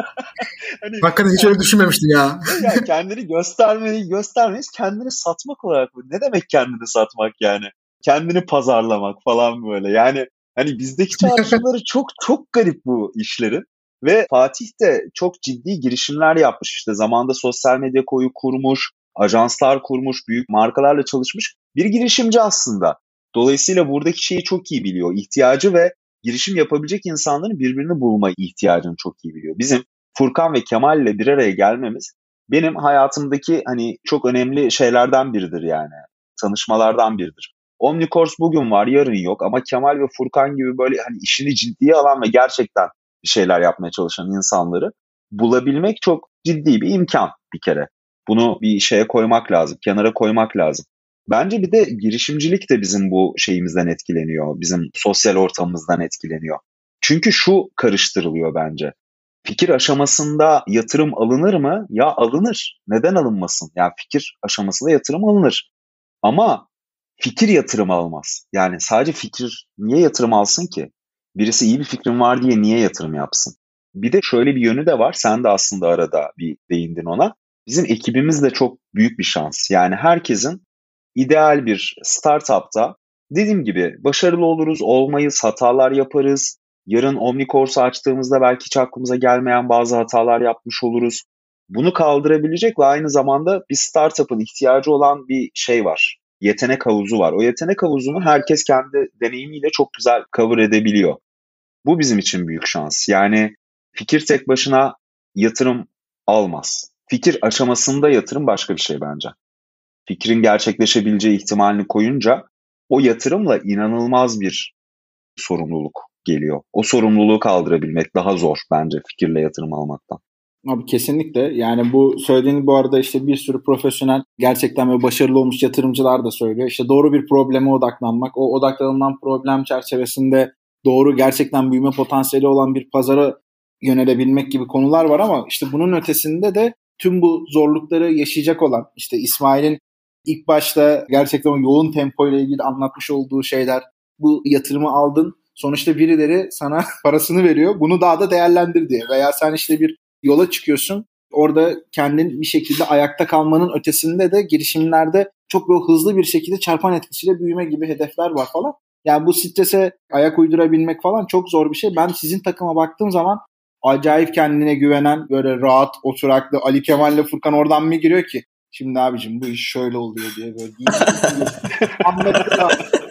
hani hakikaten hiç öyle düşünmemiştim ya. Yani kendini göstermeyi göstermeyiz, kendini satmak olarak. Ne demek kendini satmak yani? Kendini pazarlamak falan böyle. Yani hani bizdeki çağrışımları çok çok garip bu işlerin. Ve Fatih de çok ciddi girişimler yapmış. İşte zamanında sosyal medya koyu kurmuş, ajanslar kurmuş, büyük markalarla çalışmış bir girişimci aslında. Dolayısıyla buradaki şeyi çok iyi biliyor. İhtiyacı ve girişim yapabilecek insanların birbirini bulma ihtiyacını çok iyi biliyor. Bizim Furkan ve Kemal ile bir araya gelmemiz benim hayatımdaki hani çok önemli şeylerden biridir yani. Tanışmalardan biridir. Omnicourse bugün var, yarın yok ama Kemal ve Furkan gibi böyle hani işini ciddiye alan ve gerçekten bir şeyler yapmaya çalışan insanları bulabilmek çok ciddi bir imkan bir kere. Bunu bir şeye koymak lazım, kenara koymak lazım. Bence bir de girişimcilik de bizim bu şeyimizden etkileniyor, bizim sosyal ortamımızdan etkileniyor. Çünkü şu karıştırılıyor bence. Fikir aşamasında yatırım alınır mı? Ya alınır. Neden alınmasın? Ya fikir aşamasında yatırım alınır. Ama fikir yatırım almaz. Yani sadece fikir niye yatırım alsın ki? Birisi iyi bir fikrin var diye niye yatırım yapsın? Bir de şöyle bir yönü de var. Sen de aslında arada bir değindin ona. Bizim ekibimiz de çok büyük bir şans. Yani herkesin ideal bir startupta dediğim gibi başarılı oluruz, olmayız, hatalar yaparız. Yarın Omnicourse açtığımızda belki hiç aklımıza gelmeyen bazı hatalar yapmış oluruz. Bunu kaldırabilecek ve aynı zamanda bir startup'ın ihtiyacı olan bir şey var. Yetenek havuzu var. O yetenek havuzunu herkes kendi deneyimiyle çok güzel cover edebiliyor. Bu bizim için büyük şans. Yani fikir tek başına yatırım almaz. Fikir aşamasında yatırım başka bir şey bence. Fikrin gerçekleşebileceği ihtimalini koyunca o yatırımla inanılmaz bir sorumluluk geliyor. O sorumluluğu kaldırabilmek daha zor bence fikirle yatırım almaktan. Abi kesinlikle. Yani bu söylediğin bu arada işte bir sürü profesyonel gerçekten böyle başarılı olmuş yatırımcılar da söylüyor. İşte doğru bir probleme odaklanmak, o odaklanılan problem çerçevesinde doğru gerçekten büyüme potansiyeli olan bir pazara yönelebilmek gibi konular var ama işte bunun ötesinde de tüm bu zorlukları yaşayacak olan işte İsmail'in ilk başta gerçekten o yoğun tempo ile ilgili anlatmış olduğu şeyler, bu yatırımı aldın, sonuçta birileri sana parasını veriyor, bunu daha da değerlendir diye veya sen işte bir yola çıkıyorsun, orada kendin bir şekilde ayakta kalmanın ötesinde de girişimlerde çok böyle hızlı bir şekilde çarpan etkisiyle büyüme gibi hedefler var falan. Yani bu strese ayak uydurabilmek falan çok zor bir şey. Ben sizin takıma baktığım zaman acayip kendine güvenen, böyle rahat, oturaklı Ali Kemal ile Furkan oradan mı giriyor ki? Şimdi abicim bu iş şöyle oluyor diye böyle anlatıyor.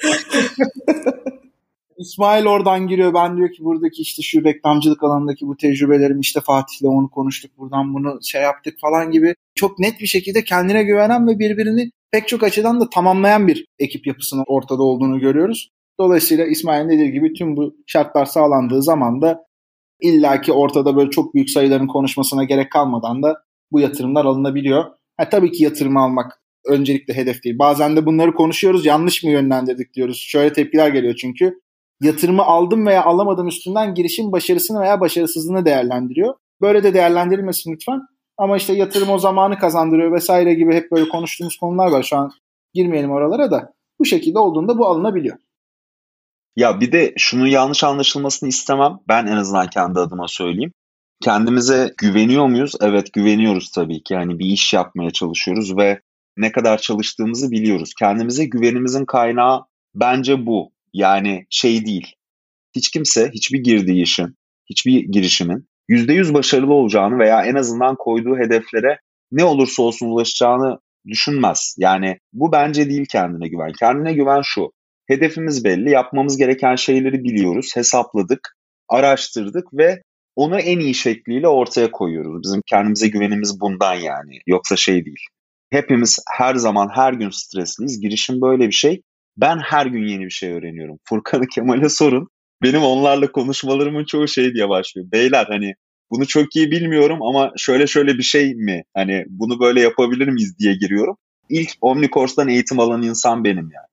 İsmail oradan giriyor. Ben diyor ki buradaki işte şu reklamcılık alanındaki bu tecrübelerim işte Fatih'le onu konuştuk. Buradan bunu şey yaptık falan gibi. Çok net bir şekilde kendine güvenen ve birbirini pek çok açıdan da tamamlayan bir ekip yapısının ortada olduğunu görüyoruz. Dolayısıyla İsmail'in dediği gibi tüm bu şartlar sağlandığı zaman da illaki ortada böyle çok büyük sayıların konuşmasına gerek kalmadan da bu yatırımlar alınabiliyor. Ha, tabii ki yatırım almak öncelikle hedef değil. Bazen de bunları konuşuyoruz, yanlış mı yönlendirdik diyoruz. Şöyle tepkiler geliyor çünkü. Yatırımı aldım veya alamadım üstünden girişim başarısını veya başarısızlığını değerlendiriyor. Böyle de değerlendirilmesin lütfen. Ama işte yatırım o zamanı kazandırıyor vesaire gibi hep böyle konuştuğumuz konular var. Şu an girmeyelim oralara da. Bu şekilde olduğunda bu alınabiliyor. Ya bir de şunun yanlış anlaşılmasını istemem. Ben en azından kendi adıma söyleyeyim. Kendimize güveniyor muyuz? Evet, güveniyoruz tabii ki. Yani bir iş yapmaya çalışıyoruz ve ne kadar çalıştığımızı biliyoruz. Kendimize güvenimizin kaynağı bence bu. Yani şey değil. Hiç kimse hiçbir girdiği işin, hiçbir girişimin yüzde yüz başarılı olacağını veya en azından koyduğu hedeflere ne olursa olsun ulaşacağını düşünmez. Yani bu bence değil kendine güven. Kendine güven şu. Hedefimiz belli, yapmamız gereken şeyleri biliyoruz, hesapladık, araştırdık ve onu en iyi şekliyle ortaya koyuyoruz. Bizim kendimize güvenimiz bundan yani. Yoksa şey değil. Hepimiz her zaman, her gün stresliyiz. Girişim böyle bir şey. Ben her gün yeni bir şey öğreniyorum. Furkan'ı, Kemal'e sorun. Benim onlarla konuşmalarımın çoğu şey diye başlıyor. Beyler hani bunu çok iyi bilmiyorum ama şöyle şöyle bir şey mi? Hani bunu böyle yapabilir miyiz diye giriyorum. İlk Omnicourse'dan eğitim alan insan benim yani.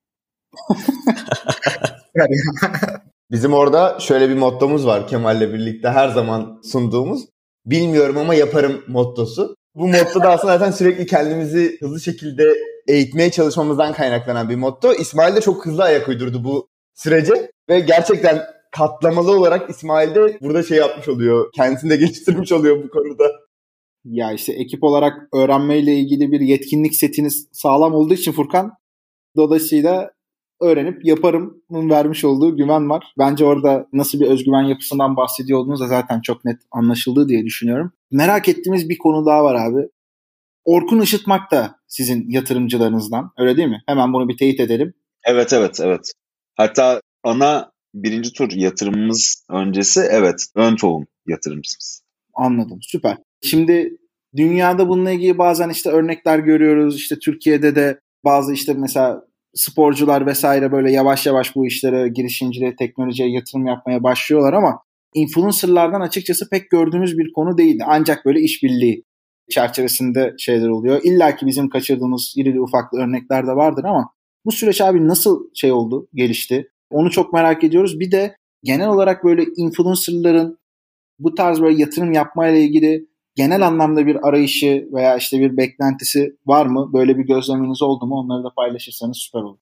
Bizim orada şöyle bir mottomuz var Kemal'le birlikte her zaman sunduğumuz. Bilmiyorum ama yaparım mottosu. Bu motto da aslında zaten sürekli kendimizi hızlı şekilde eğitmeye çalışmamızdan kaynaklanan bir motto. İsmail de çok hızlı ayak uydurdu bu sürece ve gerçekten katlamalı olarak İsmail de burada şey yapmış oluyor. Kendisini de geliştirmiş oluyor bu konuda. Ya işte ekip olarak öğrenmeyle ilgili bir yetkinlik setiniz sağlam olduğu için Furkan, dolayısıyla öğrenip yaparımın vermiş olduğu güven var. Bence orada nasıl bir özgüven yapısından bahsediyor olduğunuz da zaten çok net anlaşıldı diye düşünüyorum. Merak ettiğimiz bir konu daha var abi. Orkun Işıtmak da sizin yatırımcılarınızdan, öyle değil mi? Hemen bunu bir teyit edelim. Evet, evet, evet. Hatta ana birinci tur yatırımımız öncesi evet ön tohum yatırımcımız. Anladım, süper. Şimdi dünyada bununla ilgili bazen işte örnekler görüyoruz. İşte Türkiye'de de bazı işte mesela sporcular vesaire böyle yavaş yavaş bu işlere, girişimciliğe, teknolojiye yatırım yapmaya başlıyorlar ama influencerlardan açıkçası pek gördüğümüz bir konu değildi. Ancak böyle işbirliği çerçevesinde şeyler oluyor. İlla ki bizim kaçırdığımız irili ufaklı örnekler de vardır ama bu süreç abi nasıl şey oldu, gelişti? Onu çok merak ediyoruz. Bir de genel olarak böyle influencerların bu tarz böyle yatırım yapmayla ilgili genel anlamda bir arayışı veya işte bir beklentisi var mı? Böyle bir gözleminiz oldu mu? Onları da paylaşırsanız süper olur.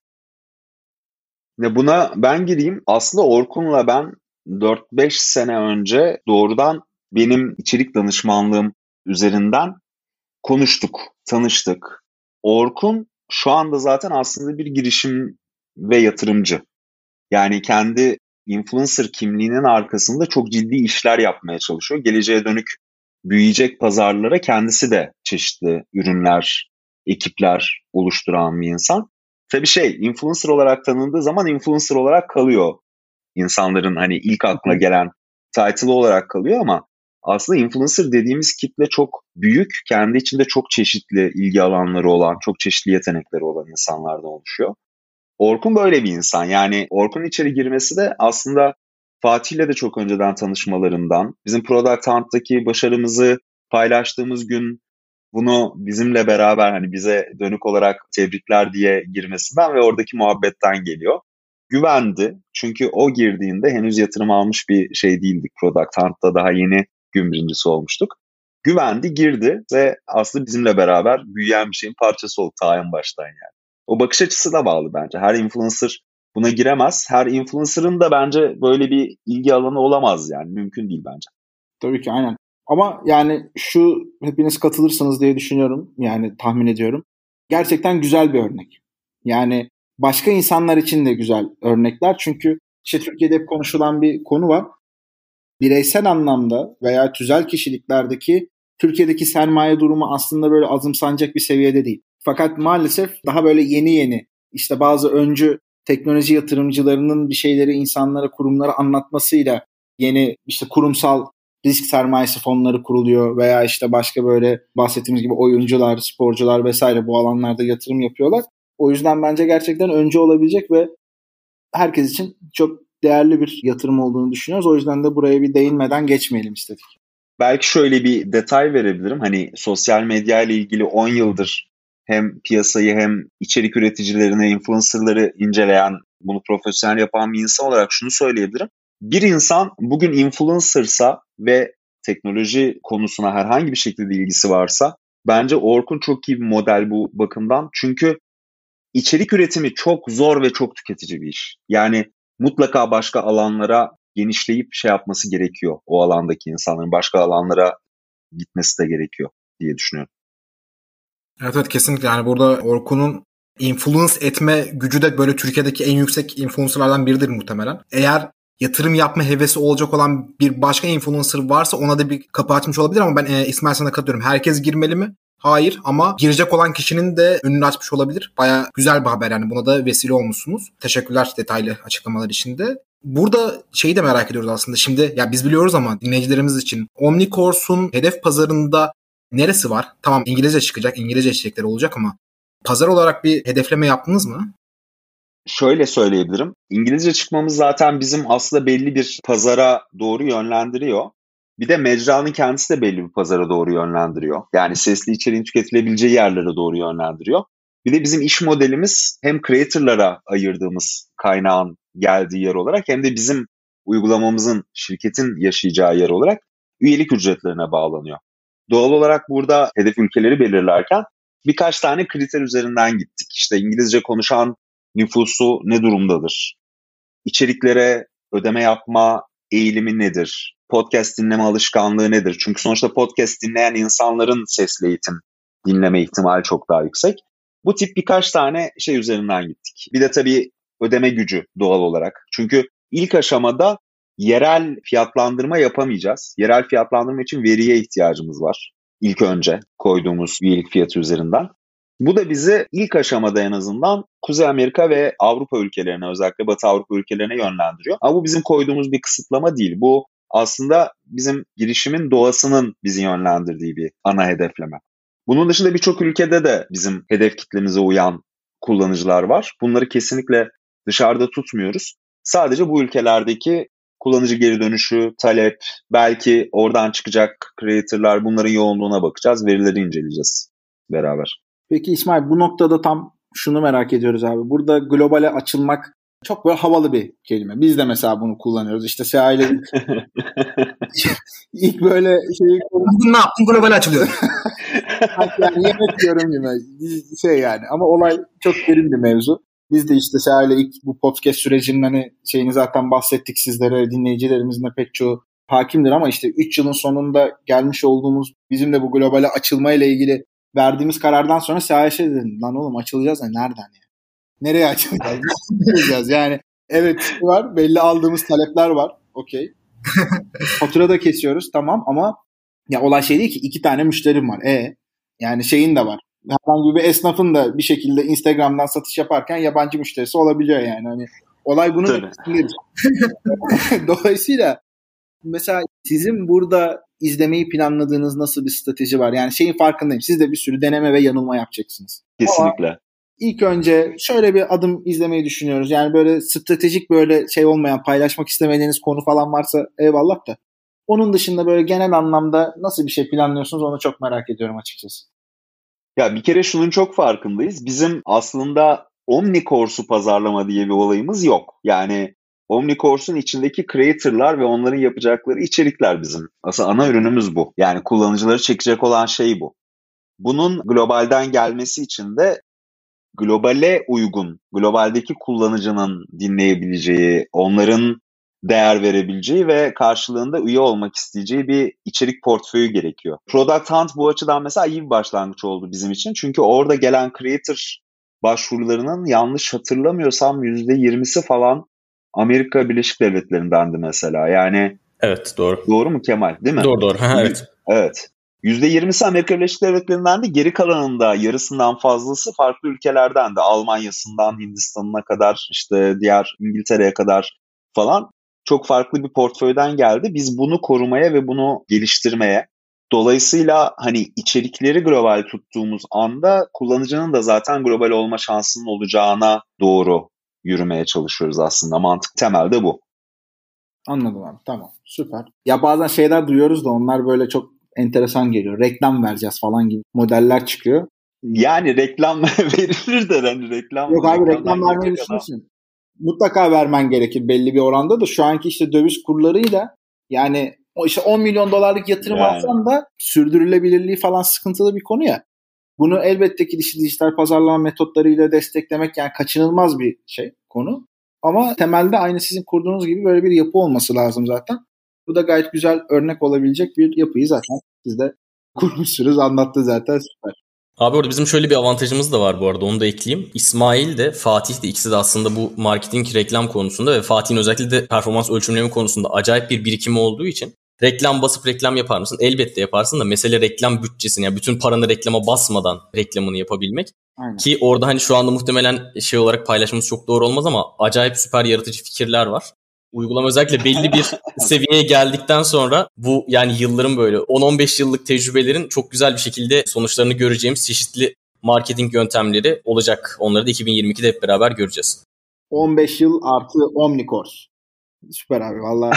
Ve buna ben gireyim. Aslında Orkun'la ben dört beş sene önce doğrudan benim içerik danışmanlığım üzerinden konuştuk, tanıştık. Orkun şu anda zaten aslında bir girişim ve yatırımcı. Yani kendi influencer kimliğinin arkasında çok ciddi işler yapmaya çalışıyor. Geleceğe dönük büyüyecek pazarlara kendisi de çeşitli ürünler, ekipler oluşturan bir insan. Tabii şey, influencer olarak tanındığı zaman influencer olarak kalıyor. İnsanların hani ilk aklına gelen title olarak kalıyor ama aslında influencer dediğimiz kitle çok büyük, kendi içinde çok çeşitli ilgi alanları olan, çok çeşitli yetenekleri olan insanlardan oluşuyor. Orkun böyle bir insan. Yani Orkun'un içeri girmesi de aslında Fatih'le de çok önceden tanışmalarından, bizim Product Hunt'taki başarımızı paylaştığımız gün bunu bizimle beraber hani bize dönük olarak tebrikler diye girmesinden ve oradaki muhabbetten geliyor. Güvendi. Çünkü o girdiğinde henüz yatırım almış bir şey değildik. Product Hunt'ta daha yeni gün birincisi olmuştuk. Güvendi, girdi ve aslında bizimle beraber büyüyen bir şeyin parçası oldu ta en baştan yani. O bakış açısı da bağlı bence. Her influencer buna giremez. Her influencer'ın da bence böyle bir ilgi alanı olamaz yani. Mümkün değil bence. Tabii ki aynen. Ama yani şu hepiniz katılırsınız diye düşünüyorum. Yani tahmin ediyorum. Gerçekten güzel bir örnek. Yani başka insanlar için de güzel örnekler. Çünkü işte Türkiye'de hep konuşulan bir konu var. Bireysel anlamda veya tüzel kişiliklerdeki Türkiye'deki sermaye durumu aslında böyle azımsanacak bir seviyede değil. Fakat maalesef daha böyle yeni yeni işte bazı öncü teknoloji yatırımcılarının bir şeyleri insanlara, kurumlara anlatmasıyla yeni işte kurumsal risk sermayesi fonları kuruluyor veya işte başka böyle bahsettiğimiz gibi oyuncular, sporcular vesaire bu alanlarda yatırım yapıyorlar. O yüzden bence gerçekten öncü olabilecek ve herkes için çok değerli bir yatırım olduğunu düşünüyoruz. O yüzden de buraya bir değinmeden geçmeyelim istedik. Belki şöyle bir detay verebilirim. Hani sosyal medya ile ilgili on yıldır hem piyasayı hem içerik üreticilerini, influencerları inceleyen, bunu profesyonel yapan bir insan olarak şunu söyleyebilirim. Bir insan bugün influencersa ve teknoloji konusuna herhangi bir şekilde ilgisi varsa bence Orkun çok iyi bir model bu bakımdan. Çünkü içerik üretimi çok zor ve çok tüketici bir iş. Yani mutlaka başka alanlara genişleyip şey yapması gerekiyor. O alandaki insanların başka alanlara gitmesi de gerekiyor diye düşünüyorum. Evet evet kesinlikle. Yani burada Orkun'un influence etme gücü de böyle Türkiye'deki en yüksek influencerlardan biridir muhtemelen. Eğer yatırım yapma hevesi olacak olan bir başka influencer varsa ona da bir kapı açmış olabilir ama ben e, İsmail sana katılıyorum. Herkes girmeli mi? Hayır ama girecek olan kişinin de önünü açmış olabilir. Baya güzel bir haber yani buna da vesile olmuşsunuz. Teşekkürler detaylı açıklamalar için de. Burada şeyi de merak ediyoruz aslında. Şimdi ya biz biliyoruz ama dinleyicilerimiz için Omnicourse'un hedef pazarında neresi var? Tamam İngilizce çıkacak, İngilizce içerikleri olacak ama pazar olarak bir hedefleme yaptınız mı? Şöyle söyleyebilirim. İngilizce çıkmamız zaten bizim aslında belli bir pazara doğru yönlendiriyor. Bir de mecranın kendisi de belli bir pazara doğru yönlendiriyor. Yani sesli içeriğin tüketilebileceği yerlere doğru yönlendiriyor. Bir de bizim iş modelimiz hem creator'lara ayırdığımız kaynağın geldiği yer olarak hem de bizim uygulamamızın, şirketin yaşayacağı yer olarak üyelik ücretlerine bağlanıyor. Doğal olarak burada hedef ülkeleri belirlerken birkaç tane kriter üzerinden gittik. İşte İngilizce konuşan nüfusu ne durumdadır? İçeriklere ödeme yapma eğilimi nedir? Podcast dinleme alışkanlığı nedir? Çünkü sonuçta podcast dinleyen insanların sesli eğitim dinleme ihtimali çok daha yüksek. Bu tip birkaç tane şey üzerinden gittik. Bir de tabii ödeme gücü doğal olarak. Çünkü ilk aşamada yerel fiyatlandırma yapamayacağız. Yerel fiyatlandırma için veriye ihtiyacımız var. İlk önce koyduğumuz üyelik fiyatı üzerinden. Bu da bizi ilk aşamada en azından Kuzey Amerika ve Avrupa ülkelerine, özellikle Batı Avrupa ülkelerine yönlendiriyor. Ama bu bizim koyduğumuz bir kısıtlama değil. Bu aslında bizim girişimin doğasının bizi yönlendirdiği bir ana hedefleme. Bunun dışında birçok ülkede de bizim hedef kitlemize uyan kullanıcılar var. Bunları kesinlikle dışarıda tutmuyoruz. Sadece bu ülkelerdeki kullanıcı geri dönüşü, talep, belki oradan çıkacak creator'lar, bunların yoğunluğuna bakacağız, verileri inceleyeceğiz beraber. Peki İsmail, bu noktada tam şunu merak ediyoruz abi. Burada globale açılmak çok böyle havalı bir kelime. Biz de mesela bunu kullanıyoruz. İşte S E A ile ilk, ilk böyle şeyi... Bugün ne yaptın? Globale açılıyor. Yani yemek yiyorum gibi şey yani. Ama olay çok derin bir mevzu. Biz de işte S E A ile ilk bu podcast sürecinin hani şeyini zaten bahsettik sizlere. Dinleyicilerimizin de pek çoğu hakimdir ama işte üç yılın sonunda gelmiş olduğumuz bizim de bu globale açılmayla ilgili verdiğimiz karardan sonra S E A'ya şey dedim. Lan oğlum açılacağız da nereden ya? Nereye açılacağız? Yani evet var. Belli aldığımız talepler var. Okey. Fatura da kesiyoruz. Tamam ama ya olay şey değil ki iki tane müşterim var. E yani şeyin de var. Herhangi bir esnafın da bir şekilde Instagram'dan satış yaparken yabancı müşterisi olabiliyor yani. Hani olay bunun etkisidir. Dolayısıyla mesela sizin burada izlemeyi planladığınız nasıl bir strateji var? Yani şeyin farkındayım. Siz de bir sürü deneme ve yanılma yapacaksınız. Kesinlikle. Ama ilk önce şöyle bir adım izlemeyi düşünüyoruz. Yani böyle stratejik böyle şey olmayan, paylaşmak istemediğiniz konu falan varsa eyvallah da. Onun dışında böyle genel anlamda nasıl bir şey planlıyorsunuz onu çok merak ediyorum açıkçası. Ya bir kere şunun çok farkındayız. Bizim aslında Omnicourse'u pazarlama diye bir olayımız yok. Yani Omnicourse'un içindeki creator'lar ve onların yapacakları içerikler bizim. Aslında ana ürünümüz bu. Yani kullanıcıları çekecek olan şey bu. Bunun globalden gelmesi için de globale uygun, globaldeki kullanıcının dinleyebileceği, onların değer verebileceği ve karşılığında üye olmak isteyeceği bir içerik portföyü gerekiyor. Product Hunt bu açıdan mesela iyi bir başlangıç oldu bizim için. Çünkü orada gelen creator başvurularının yanlış hatırlamıyorsam yüzde yirmisi falan Amerika Birleşik Devletleri'ndendi mesela. Yani evet doğru. Doğru mu Kemal? Değil mi? Doğru doğru. evet. Evet. yüzde yirmisi Amerika Birleşik Devletleri'nden de, geri kalanında yarısından fazlası farklı ülkelerden de, Almanya'sından Hindistan'ına kadar, işte diğer İngiltere'ye kadar falan çok farklı bir portföyden geldi. Biz bunu korumaya ve bunu geliştirmeye, dolayısıyla hani içerikleri global tuttuğumuz anda kullanıcının da zaten global olma şansının olacağına doğru yürümeye çalışıyoruz aslında. Mantık temelde bu. Anladım abi, tamam, süper. Ya bazen şeyler duyuyoruz da onlar böyle çok enteresan geliyor. Reklam vereceğiz falan gibi modeller çıkıyor. Yani reklam verilir de hani reklam. Yok abi, reklam vermeyi düşünürsün. Mutlaka vermen gerekir belli bir oranda da şu anki işte döviz kurlarıyla yani o işte on milyon dolarlık yatırım yani alsan da sürdürülebilirliği falan sıkıntılı bir konu ya. Bunu elbette ki dijital pazarlama metotlarıyla desteklemek yani kaçınılmaz bir şey konu. Ama temelde aynı sizin kurduğunuz gibi böyle bir yapı olması lazım zaten. Bu da gayet güzel örnek olabilecek bir yapıyı zaten siz de kurmuşsunuz, anlattı zaten, süper. Abi orada bizim şöyle bir avantajımız da var bu arada, onu da ekleyeyim. İsmail de Fatih de ikisi de aslında bu marketing reklam konusunda ve Fatih'in özellikle de performans ölçümleme konusunda acayip bir birikimi olduğu için reklam basıp reklam yapar mısın? Elbette yaparsın da mesele reklam bütçesini, yani bütün paranı reklama basmadan reklamını yapabilmek. Aynen. Ki orada hani şu anda muhtemelen şey olarak paylaşmamız çok doğru olmaz ama acayip süper yaratıcı fikirler var. Uygulama özellikle belli bir seviyeye geldikten sonra bu yani yılların böyle on on beş yıllık tecrübelerin çok güzel bir şekilde sonuçlarını göreceğimiz çeşitli marketing yöntemleri olacak. Onları da iki bin yirmi ikide hep beraber göreceğiz. on beş yıl artı Omnicourse. Süper abi vallahi.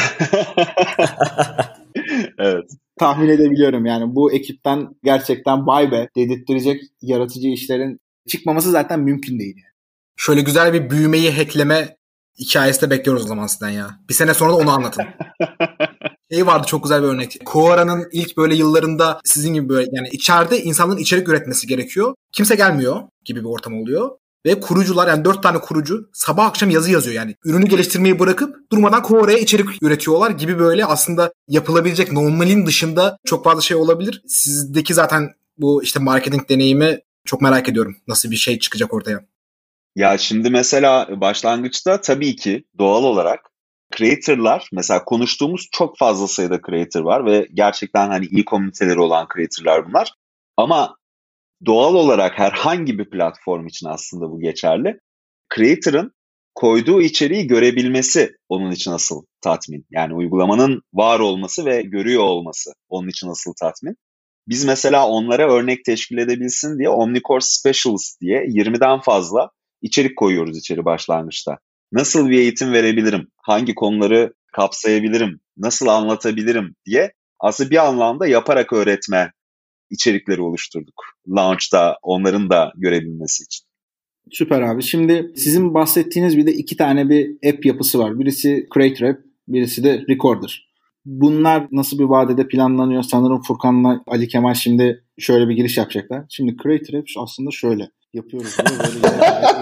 Evet. Tahmin edebiliyorum yani bu ekipten gerçekten vay be dedirttirecek yaratıcı işlerin çıkmaması zaten mümkün değil yani. Şöyle güzel bir büyümeyi hackleme hikayesi de bekliyoruz o zaman sizden ya. Bir sene sonra da onu anlatın. Şey vardı, çok güzel bir örnek. Quora'nın ilk böyle yıllarında sizin gibi böyle yani içeride insanların içerik üretmesi gerekiyor. Kimse gelmiyor gibi bir ortam oluyor. Ve kurucular, yani dört tane kurucu sabah akşam yazı yazıyor yani. Ürünü geliştirmeyi bırakıp durmadan Quora'ya içerik üretiyorlar gibi, böyle aslında yapılabilecek normalin dışında çok fazla şey olabilir. Sizdeki zaten bu işte marketing deneyimi çok merak ediyorum. Nasıl bir şey çıkacak ortaya? Ya şimdi mesela başlangıçta tabii ki doğal olarak creator'lar, mesela konuştuğumuz çok fazla sayıda creator var ve gerçekten hani iyi komüniteleri olan creator'lar bunlar. Ama doğal olarak herhangi bir platform için aslında bu geçerli. Creator'ın koyduğu içeriği görebilmesi onun için asıl tatmin. Yani uygulamanın var olması ve görüyor olması onun için asıl tatmin. Biz mesela onlara örnek teşkil edebilsin diye Omnicourse Specials diye yirmiden fazla içerik koyuyoruz içeri başlangıçta. Nasıl bir eğitim verebilirim? Hangi konuları kapsayabilirim? Nasıl anlatabilirim diye aslında bir anlamda yaparak öğretme içerikleri oluşturduk. Launch'ta onların da görebilmesi için. Süper abi. Şimdi sizin bahsettiğiniz bir de iki tane bir app yapısı var. Birisi Creator App, birisi de Recorder. Bunlar nasıl bir vadede planlanıyor? Sanırım Furkan'la Ali Kemal şimdi şöyle bir giriş yapacaklar. Şimdi Creator App aslında şöyle yapıyoruz. Böyle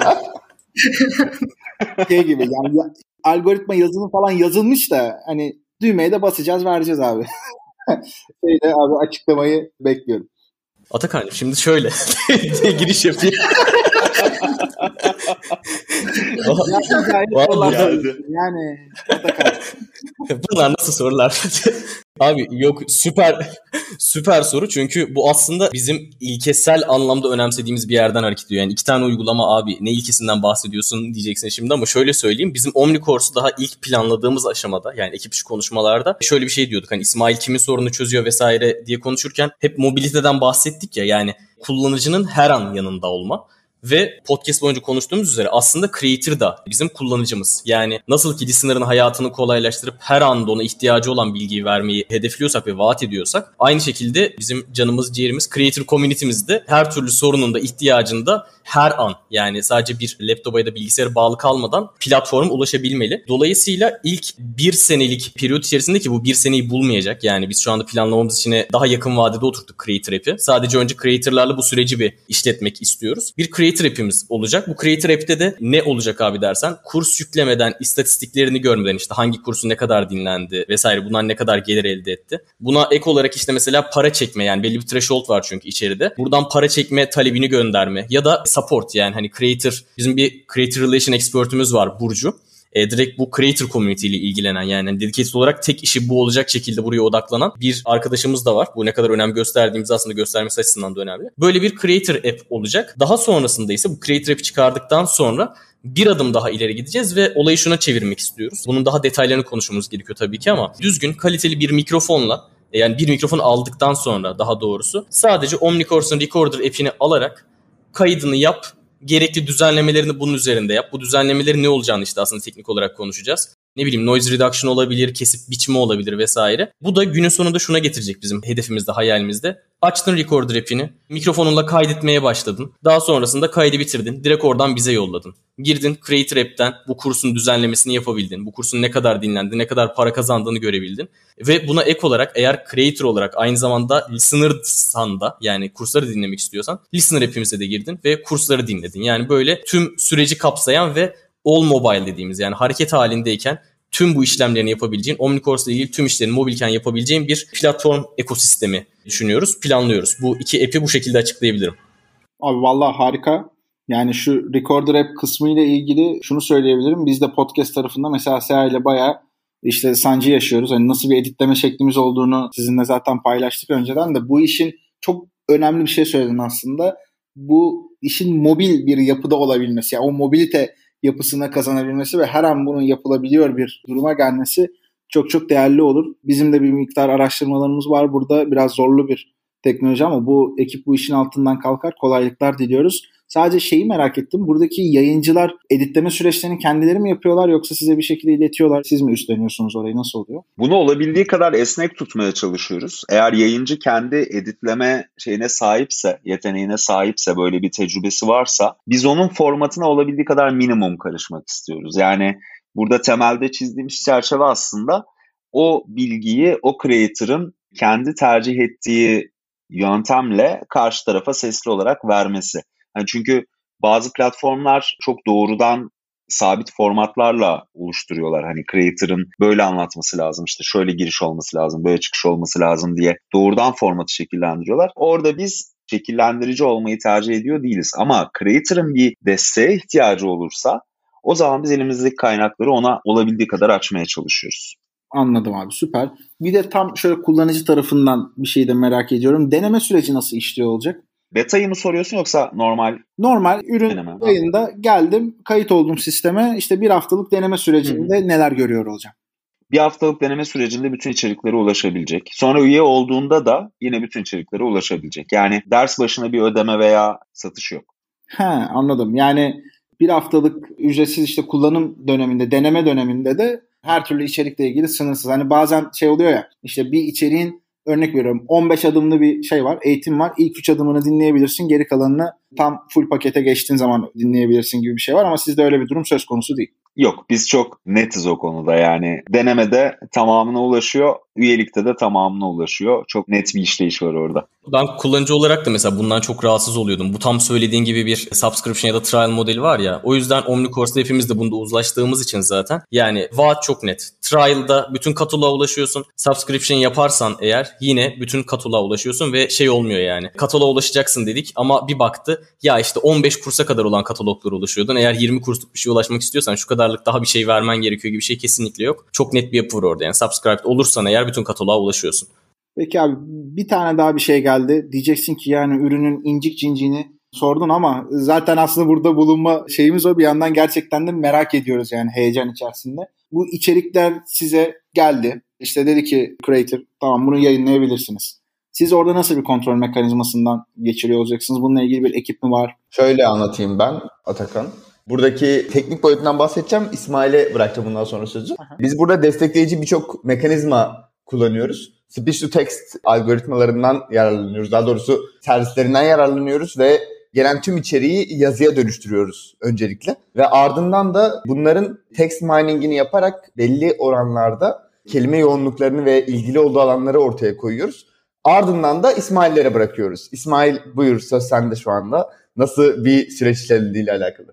şey gibi yani ya, algoritma yazılım falan yazılmış da hani düğmeye de basacağız, vereceğiz abi. Şeyde abi açıklamayı bekliyorum. Atakan şimdi şöyle giriş yapayım. yani, yani Atakan. Bunlar nasıl sorular? Abi yok, süper süper soru, çünkü bu aslında bizim ilkesel anlamda önemsediğimiz bir yerden hareket ediyor. Yani iki tane uygulama abi, ne ilkesinden bahsediyorsun diyeceksin şimdi, ama şöyle söyleyeyim. Bizim Omnicourse'u daha ilk planladığımız aşamada, yani ekip içi konuşmalarda şöyle bir şey diyorduk. Hani İsmail kimin sorunu çözüyor vesaire diye konuşurken hep mobiliteden bahsettik ya, yani kullanıcının her an yanında olma. Ve podcast boyunca konuştuğumuz üzere aslında creator da bizim kullanıcımız. Yani nasıl ki listener'ın hayatını kolaylaştırıp her anda ona ihtiyacı olan bilgiyi vermeyi hedefliyorsak ve vaat ediyorsak, aynı şekilde bizim canımız ciğerimiz creator community'mizde her türlü sorunun da ihtiyacını da her an, yani sadece bir laptopa ya da bilgisayara bağlı kalmadan platforma ulaşabilmeli. Dolayısıyla ilk bir senelik periyot içerisinde, ki bu bir seneyi bulmayacak, yani biz şu anda planlamamız için daha yakın vadede oturttuk Creator App'i. Sadece önce creator'larla bu süreci bir işletmek istiyoruz. Bir Creator App'imiz olacak. Bu Creator App'te de ne olacak abi dersen, kurs yüklemeden, istatistiklerini görmeden, işte hangi kursu ne kadar dinlendi vesaire, bunlar ne kadar gelir elde etti. Buna ek olarak işte mesela para çekme, yani belli bir threshold var çünkü içeride. Buradan para çekme talebini gönderme ya da support, yani hani creator, bizim bir creator relation expert'ümüz var Burcu. E, direkt bu creator community ile ilgilenen, yani dedicated olarak tek işi bu olacak şekilde buraya odaklanan bir arkadaşımız da var. Bu ne kadar önem gösterdiğimizi aslında göstermesi açısından da önemli. Böyle bir creator app olacak. Daha sonrasında ise bu creator app'i çıkardıktan sonra bir adım daha ileri gideceğiz ve olayı şuna çevirmek istiyoruz. Bunun daha detaylarını konuşmamız gerekiyor tabii ki, ama düzgün, kaliteli bir mikrofonla, yani bir mikrofon aldıktan sonra daha doğrusu sadece Omnicourse'un Recorder app'ini alarak kaydını yap, gerekli düzenlemelerini bunun üzerinde yap. Bu düzenlemelerin ne olacağını işte aslında teknik olarak konuşacağız. Ne bileyim, noise reduction olabilir, kesip biçme olabilir vesaire. Bu da günün sonunda şuna getirecek bizim hedefimizde, hayalimizde. Açtın Recorder app'ini, mikrofonunla kaydetmeye başladın. Daha sonrasında kaydı bitirdin, direkt oradan bize yolladın. Girdin Creator app'ten bu kursun düzenlemesini yapabildin. Bu kursun ne kadar dinlendi, ne kadar para kazandığını görebildin. Ve buna ek olarak, eğer creator olarak aynı zamanda listener'san da, yani kursları dinlemek istiyorsan, listener app'imize de girdin ve kursları dinledin. Yani böyle tüm süreci kapsayan ve all mobile dediğimiz, yani hareket halindeyken tüm bu işlemlerini yapabileceğin, OmniCourse ile ilgili tüm işlerini mobilken yapabileceğin bir platform ekosistemi düşünüyoruz, planlıyoruz. Bu iki app'i bu şekilde açıklayabilirim. Abi vallahi harika. Yani şu Recorder App kısmı ile ilgili şunu söyleyebilirim. Biz de podcast tarafında mesela Seha ile bayağı işte sancı yaşıyoruz. Hani nasıl bir editleme şeklimiz olduğunu sizinle zaten paylaştık önceden de. Bu işin çok önemli bir şey söyledin aslında. Bu işin mobil bir yapıda olabilmesi, yani o mobilite yapısına kazanabilmesi ve her an bunun yapılabiliyor bir duruma gelmesi çok çok değerli olur. Bizim de bir miktar araştırmalarımız var burada. Biraz zorlu bir teknoloji ama bu ekip bu işin altından kalkar. Kolaylıklar diliyoruz. Sadece şeyi merak ettim. Buradaki yayıncılar editleme süreçlerini kendileri mi yapıyorlar yoksa size bir şekilde iletiyorlar? Siz mi üstleniyorsunuz orayı? Nasıl oluyor? Bunu olabildiği kadar esnek tutmaya çalışıyoruz. Eğer yayıncı kendi editleme şeyine sahipse, yeteneğine sahipse, böyle bir tecrübesi varsa biz onun formatına olabildiği kadar minimum karışmak istiyoruz. Yani burada temelde çizdiğimiz çerçeve aslında o bilgiyi o creator'ın kendi tercih ettiği yöntemle karşı tarafa sesli olarak vermesi. Yani çünkü bazı platformlar çok doğrudan sabit formatlarla oluşturuyorlar. Hani creator'ın böyle anlatması lazım, işte şöyle giriş olması lazım, böyle çıkış olması lazım diye doğrudan formatı şekillendiriyorlar. Orada biz şekillendirici olmayı tercih ediyor değiliz. Ama creator'ın bir desteğe ihtiyacı olursa o zaman biz elimizdeki kaynakları ona olabildiği kadar açmaya çalışıyoruz. Anladım abi, süper. Bir de tam şöyle kullanıcı tarafından bir şey de merak ediyorum. Deneme süreci nasıl işliyor olacak? Beta'yı mı soruyorsun yoksa normal? Normal ürün deneme. Yayında geldim, kayıt oldum sisteme. İşte bir haftalık deneme sürecinde Hı-hı. neler görüyor olacağım? Bir haftalık deneme sürecinde bütün içeriklere ulaşabilecek. Sonra üye olduğunda da yine bütün içeriklere ulaşabilecek. Yani ders başına bir ödeme veya satış yok. He, anladım. Yani bir haftalık ücretsiz işte kullanım döneminde, deneme döneminde de her türlü içerikle ilgili sınırsız. Hani bazen şey oluyor ya, işte bir içeriğin, örnek veriyorum, on beş adımlı bir şey var, eğitim var. İlk üç adımını dinleyebilirsin, geri kalanını tam full pakete geçtiğin zaman dinleyebilirsin gibi bir şey var ama sizde öyle bir durum söz konusu değil. Yok, biz çok netiz o konuda. Yani denemede tamamına ulaşıyor, üyelikte de tamamına ulaşıyor. Çok net bir işleyiş var orada. Ben kullanıcı olarak da mesela bundan çok rahatsız oluyordum. Bu tam söylediğin gibi bir subscription ya da trial modeli var ya. O yüzden OmniCourse'da hepimiz de bunda uzlaştığımız için zaten. Yani vaat çok net. Trial'da bütün kataloğa ulaşıyorsun. Subscription yaparsan eğer yine bütün kataloğa ulaşıyorsun ve şey olmuyor yani. Kataloğa ulaşacaksın dedik ama bir baktı ya işte on beş kursa kadar olan kataloglara ulaşıyordun. Eğer yirmi kursluk bir şeye ulaşmak istiyorsan şu kadarlık daha bir şey vermen gerekiyor gibi bir şey kesinlikle yok. Çok net bir yapı var orada. Yani subscribed olursan eğer bütün kataloğa ulaşıyorsun. Peki abi, bir tane daha bir şey geldi. Diyeceksin ki yani ürünün incik cinciğini sordun ama zaten aslında burada bulunma şeyimiz o. Bir yandan gerçekten de merak ediyoruz yani, heyecan içerisinde. Bu içerikler size geldi. İşte dedi ki creator, tamam bunu yayınlayabilirsiniz. Siz orada nasıl bir kontrol mekanizmasından geçiriyor olacaksınız? Bununla ilgili bir ekip mi var? Şöyle anlatayım ben Atakan. Buradaki teknik boyutundan bahsedeceğim. İsmail'e bırakacağım bundan sonra sözü. Aha. Biz burada destekleyici birçok mekanizma kullanıyoruz. Speech to text algoritmalarından yararlanıyoruz. Daha doğrusu servislerinden yararlanıyoruz ve gelen tüm içeriği yazıya dönüştürüyoruz öncelikle. Ve ardından da bunların text miningini yaparak belli oranlarda kelime yoğunluklarını ve ilgili olduğu alanları ortaya koyuyoruz. Ardından da İsmail'lere bırakıyoruz. İsmail, buyur, söz sende şu anda. Nasıl bir süreç işlediğiyle alakalı?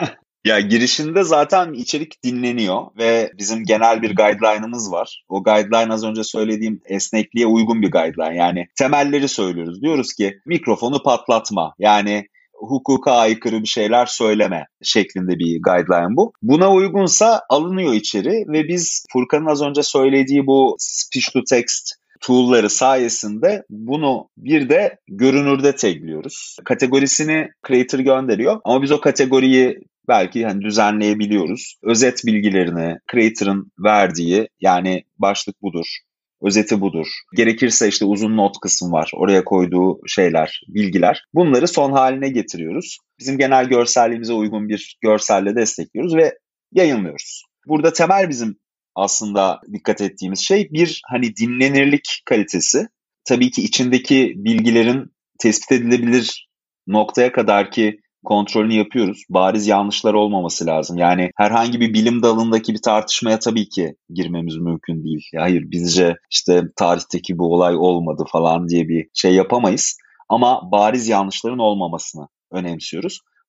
Ya girişinde zaten içerik dinleniyor ve bizim genel bir guideline'ımız var. O guideline az önce söylediğim esnekliğe uygun bir guideline. Yani temelleri söylüyoruz. Diyoruz ki mikrofonu patlatma. Yani hukuka aykırı bir şeyler söyleme şeklinde bir guideline bu. Buna uygunsa alınıyor içeri ve biz Furkan'ın az önce söylediği bu speech to text tool'ları sayesinde bunu bir de görünürde tagliyoruz. Kategorisini creator gönderiyor ama biz o kategoriyi belki hani düzenleyebiliyoruz. Özet bilgilerini creator'ın verdiği, yani başlık budur, özeti budur. Gerekirse işte uzun not kısmı var. Oraya koyduğu şeyler, bilgiler. Bunları son haline getiriyoruz. Bizim genel görselliğimize uygun bir görselle destekliyoruz ve yayınlıyoruz. Burada temel bizim aslında dikkat ettiğimiz şey bir hani dinlenirlik kalitesi. Tabii ki içindeki bilgilerin tespit edilebilir noktaya kadar ki kontrolünü yapıyoruz. Bariz yanlışlar olmaması lazım. Yani herhangi bir bilim dalındaki bir tartışmaya tabii ki girmemiz mümkün değil. Hayır, bizce işte tarihteki bu olay olmadı falan diye bir şey yapamayız. Ama bariz yanlışların olmamasını önemsiyoruz.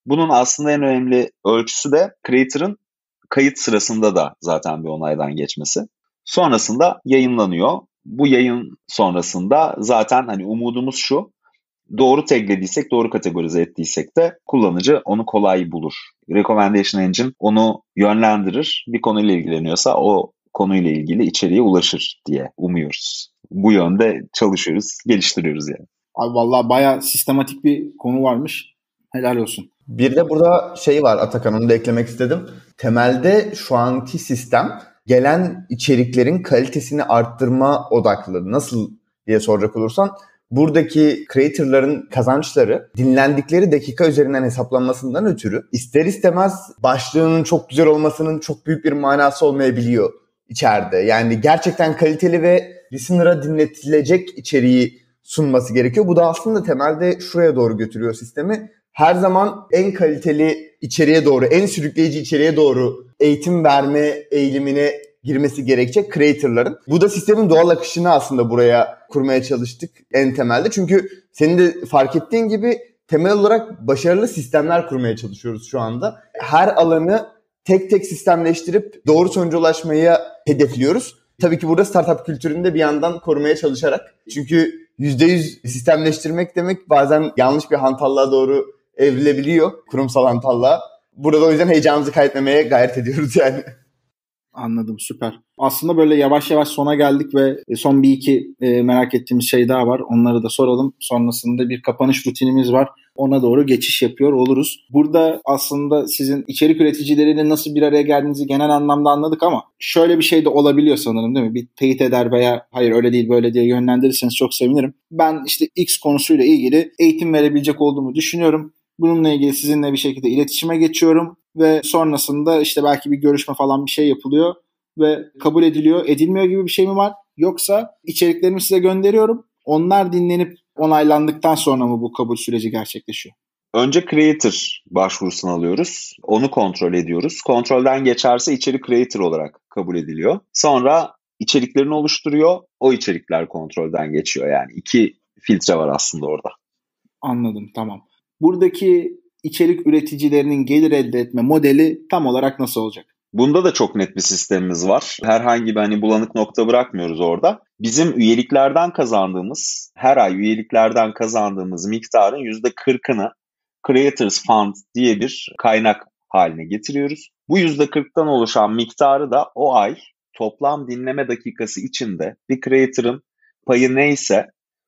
Bunun aslında en önemli ölçüsü de creator'ın kayıt sırasında da zaten bir onaydan geçmesi. Sonrasında yayınlanıyor. Bu yayın sonrasında zaten hani umudumuz şu, doğru taglediysek, doğru kategorize ettiysek de kullanıcı onu kolay bulur. Recommendation Engine onu yönlendirir. Bir konuyla ilgileniyorsa o konuyla ilgili içeriğe ulaşır diye umuyoruz. Bu yönde çalışıyoruz, geliştiriyoruz yani. Abi vallahi bayağı sistematik bir konu varmış. Helal olsun. Bir de burada şey var Atakan, onu da eklemek istedim. Temelde şu anki sistem gelen içeriklerin kalitesini arttırma odaklı. Nasıl diye soracak olursan, buradaki creator'ların kazançları dinlendikleri dakika üzerinden hesaplanmasından ötürü ister istemez başlığının çok güzel olmasının çok büyük bir manası olmayabiliyor içeride. Yani gerçekten kaliteli ve listener'a dinletilecek içeriği sunması gerekiyor. Bu da aslında temelde şuraya doğru götürüyor sistemi. Her zaman en kaliteli içeriğe doğru, en sürükleyici içeriğe doğru eğitim verme eğilimine girmesi gerekecek creator'ların. Bu da sistemin doğal akışını aslında buraya kurmaya çalıştık en temelde. Çünkü senin de fark ettiğin gibi temel olarak başarılı sistemler kurmaya çalışıyoruz şu anda. Her alanı tek tek sistemleştirip doğru sonuca ulaşmayı hedefliyoruz. Tabii ki burada startup kültürünü de bir yandan korumaya çalışarak. Çünkü yüzde yüz sistemleştirmek demek bazen yanlış bir hantallığa doğru evrilebiliyor. Kurumsal hantallığa. Burada da o yüzden heyecanımızı kaybetmemeye gayret ediyoruz yani. Anladım, süper. Aslında böyle yavaş yavaş sona geldik ve son bir iki e, merak ettiğimiz şey daha var. Onları da soralım. Sonrasında bir kapanış rutinimiz var. Ona doğru geçiş yapıyor oluruz. Burada aslında sizin içerik üreticileriyle nasıl bir araya geldiğinizi genel anlamda anladık ama şöyle bir şey de olabiliyor sanırım, değil mi? Bir teyit eder veya hayır öyle değil böyle diye yönlendirirseniz çok sevinirim. Ben işte X konusuyla ilgili eğitim verebilecek olduğumu düşünüyorum. Bununla ilgili sizinle bir şekilde iletişime geçiyorum ve sonrasında işte belki bir görüşme falan bir şey yapılıyor ve kabul ediliyor, edilmiyor gibi bir şey mi var? Yoksa içeriklerimi size gönderiyorum, onlar dinlenip onaylandıktan sonra mı bu kabul süreci gerçekleşiyor? Önce creator başvurusunu alıyoruz. Onu kontrol ediyoruz. Kontrolden geçerse içerik creator olarak kabul ediliyor. Sonra içeriklerini oluşturuyor. O içerikler kontrolden geçiyor. Yani iki filtre var aslında orada. Anladım, tamam. Buradaki içerik üreticilerinin gelir elde etme modeli tam olarak nasıl olacak? Bunda da çok net bir sistemimiz var. Herhangi bir hani bulanık nokta bırakmıyoruz orada. Bizim üyeliklerden kazandığımız, her ay üyeliklerden kazandığımız miktarın yüzde kırkını Creators Fund diye bir kaynak haline getiriyoruz. Bu yüzde kırktan oluşan miktarı da o ay toplam dinleme dakikası içinde bir creator'ın payı neyse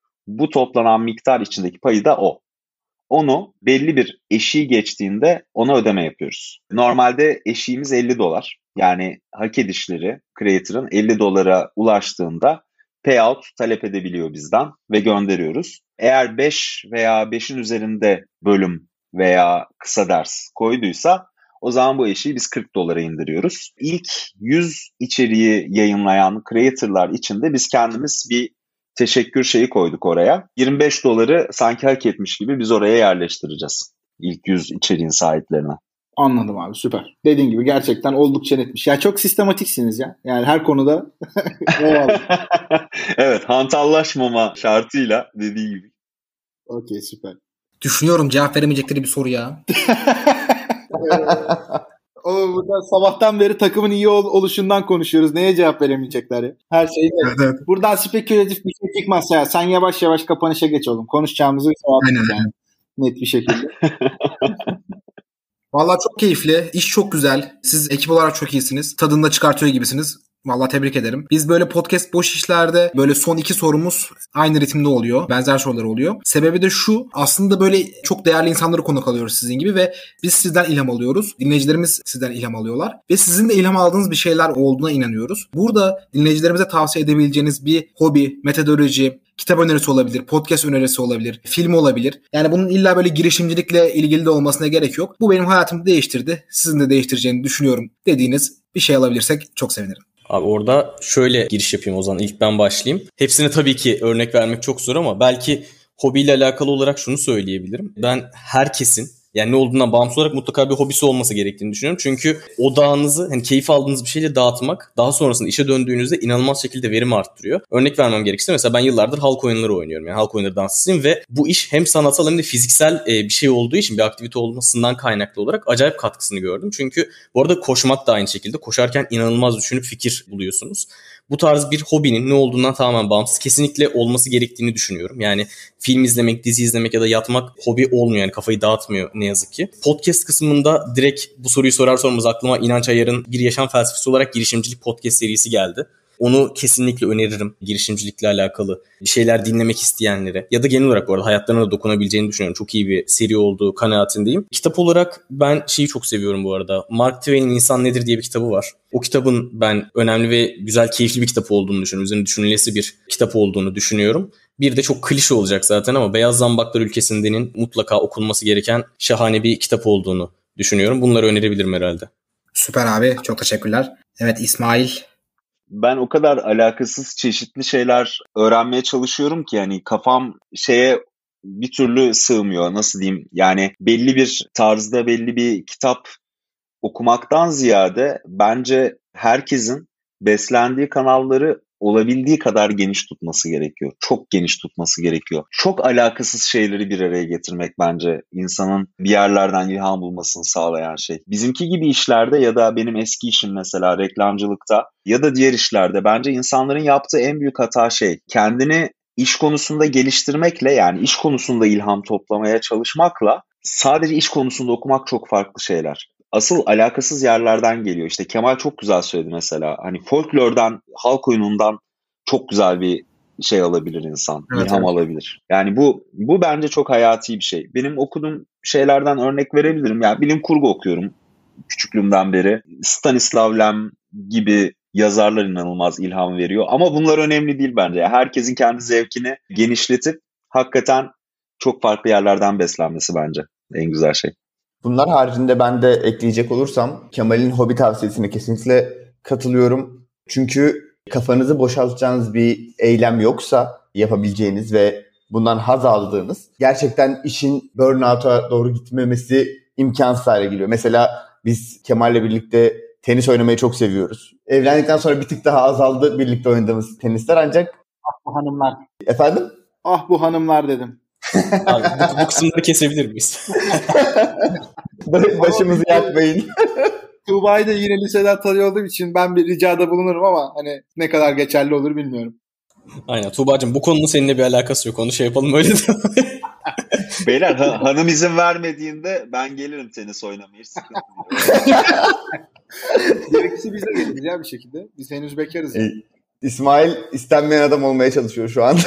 bu toplanan miktar içindeki payı da o. Onu belli bir eşiği geçtiğinde ona ödeme yapıyoruz. Normalde eşiğimiz elli dolar. Yani hak edişleri creator'ın elli dolara ulaştığında payout talep edebiliyor bizden ve gönderiyoruz. Eğer beş veya beşin üzerinde bölüm veya kısa ders koyduysa o zaman bu eşiği biz kırk dolara indiriyoruz. İlk yüz içeriği yayınlayan creator'lar için de biz kendimiz bir teşekkür şeyi koyduk oraya. yirmi beş doları sanki hak etmiş gibi biz oraya yerleştireceğiz. İlk yüz içeriğin sahiplerine. Anladım abi, süper. Dediğin gibi gerçekten oldukça netmiş. Ya çok sistematiksiniz ya. Yani her konuda. Evet, hantallaşmama şartıyla dediği gibi. Okey, süper. Düşünüyorum cevap veremeyecekleri bir soru ya. O burada sabahtan beri takımın iyi ol- oluşundan konuşuyoruz. Neye cevap veremeyecekler ya? Her şeyi. Evet, evet. Buradan spekülatif bir şey çıkmazsa ya sen yavaş yavaş kapanışa geç oğlum. Konuşacağımızı cevap yani. Net bir şekilde. Vallahi çok keyifli. İş çok güzel. Siz ekip olarak çok iyisiniz. Tadında çıkartıyor gibisiniz. Vallahi tebrik ederim. Biz böyle podcast boş işlerde böyle son iki sorumuz aynı ritimde oluyor. Benzer sorular oluyor. Sebebi de şu. Aslında böyle çok değerli insanları konuk alıyoruz sizin gibi ve biz sizden ilham alıyoruz. Dinleyicilerimiz sizden ilham alıyorlar. Ve sizin de ilham aldığınız bir şeyler olduğuna inanıyoruz. Burada dinleyicilerimize tavsiye edebileceğiniz bir hobi, metodoloji, kitap önerisi olabilir, podcast önerisi olabilir, film olabilir. Yani bunun illa böyle girişimcilikle ilgili de olmasına gerek yok. Bu benim hayatımı değiştirdi. Sizin de değiştireceğini düşünüyorum dediğiniz bir şey alabilirsek çok sevinirim. Abi orada şöyle giriş yapayım o zaman. İlk ben başlayayım. Hepsine tabii ki örnek vermek çok zor ama belki hobiyle alakalı olarak şunu söyleyebilirim. Ben herkesin Yani ne olduğundan bağımsız olarak mutlaka bir hobisi olması gerektiğini düşünüyorum. Çünkü odağınızı, hani keyif aldığınız bir şeyle dağıtmak daha sonrasında işe döndüğünüzde inanılmaz şekilde verim arttırıyor. Örnek vermem gerekirse mesela ben yıllardır halk oyunları oynuyorum. Yani halk oyunları dansçısıyım ve bu iş hem sanatsal hem de fiziksel bir şey olduğu için, bir aktivite olmasından kaynaklı olarak acayip katkısını gördüm. Çünkü bu arada koşmak da aynı şekilde. Koşarken inanılmaz düşünüp fikir buluyorsunuz. Bu tarz bir hobinin ne olduğundan tamamen bağımsız kesinlikle olması gerektiğini düşünüyorum. Yani film izlemek, dizi izlemek ya da yatmak hobi olmuyor. Yani kafayı dağıtmıyor ne yazık ki. Podcast kısmında direkt bu soruyu sorar sormaz aklıma İnanç Ayar'ın Bir Yaşam Felsefesi olarak girişimcilik podcast serisi geldi. Onu kesinlikle öneririm girişimcilikle alakalı bir şeyler dinlemek isteyenlere ya da genel olarak bu arada hayatlarına da dokunabileceğini düşünüyorum. Çok iyi bir seri olduğu kanaatindeyim. Kitap olarak ben şeyi çok seviyorum bu arada. Mark Twain'in İnsan Nedir diye bir kitabı var. O kitabın ben önemli ve güzel, keyifli bir kitap olduğunu düşünüyorum. Üzerine düşünülesi bir kitap olduğunu düşünüyorum. Bir de çok klişe olacak zaten ama Beyaz Zambaklar Ülkesinde'nin mutlaka okunması gereken şahane bir kitap olduğunu düşünüyorum. Bunları önerebilirim herhalde. Süper abi. Çok teşekkürler. Evet İsmail. Ben o kadar alakasız çeşitli şeyler öğrenmeye çalışıyorum ki yani kafam şeye bir türlü sığmıyor. Nasıl diyeyim? Yani belli bir tarzda belli bir kitap okumaktan ziyade bence herkesin beslendiği kanalları olabildiği kadar geniş tutması gerekiyor. Çok geniş tutması gerekiyor. Çok alakasız şeyleri bir araya getirmek bence insanın bir yerlerden ilham bulmasını sağlayan şey. Bizimki gibi işlerde ya da benim eski işim mesela reklamcılıkta ya da diğer işlerde bence insanların yaptığı en büyük hata şey kendini iş konusunda geliştirmekle, yani iş konusunda ilham toplamaya çalışmakla sadece iş konusunda okumak çok farklı şeyler. Asıl alakasız yerlerden geliyor. İşte Kemal çok güzel söyledi mesela. Hani folklordan, halk oyunundan çok güzel bir şey alabilir insan. Evet, ilham evet. alabilir. Yani bu bu bence çok hayati bir şey. Benim okuduğum şeylerden örnek verebilirim. Yani bilim kurgu okuyorum küçüklüğümden beri. Stanislav Lem gibi yazarlar inanılmaz ilham veriyor. Ama bunlar önemli değil bence. Herkesin kendi zevkini genişletip hakikaten çok farklı yerlerden beslenmesi bence en güzel şey. Bunlar haricinde ben de ekleyecek olursam Kemal'in hobi tavsiyesine kesinlikle katılıyorum. Çünkü kafanızı boşaltacağınız bir eylem yoksa yapabileceğiniz ve bundan haz aldığınız, gerçekten işin burnout'a doğru gitmemesi imkansız hale geliyor. Mesela biz Kemal'le birlikte tenis oynamayı çok seviyoruz. Evlendikten sonra bir tık daha azaldı birlikte oynadığımız tenisler, ancak... Ah bu hanımlar. Efendim? Ah bu hanımlar dedim. Abi bu, bu kısımları kesebilir miyiz? Başımızı yakmayın. Tuğba'yı da yine liseden tanıyor olduğum için ben bir ricada bulunurum ama hani ne kadar geçerli olur bilmiyorum. Aynen Tuğba'cığım, bu konunun seninle bir alakası yok. Onu şey yapalım öyle de. Beyler ha- hanım izin vermediğinde ben gelirim tenis oynamaya. Hiç sıkıntı değil. Gerekirse biz de geliriz ya bir şekilde. Biz henüz bekarız. E, İsmail istenmeyen adam olmaya çalışıyor şu an.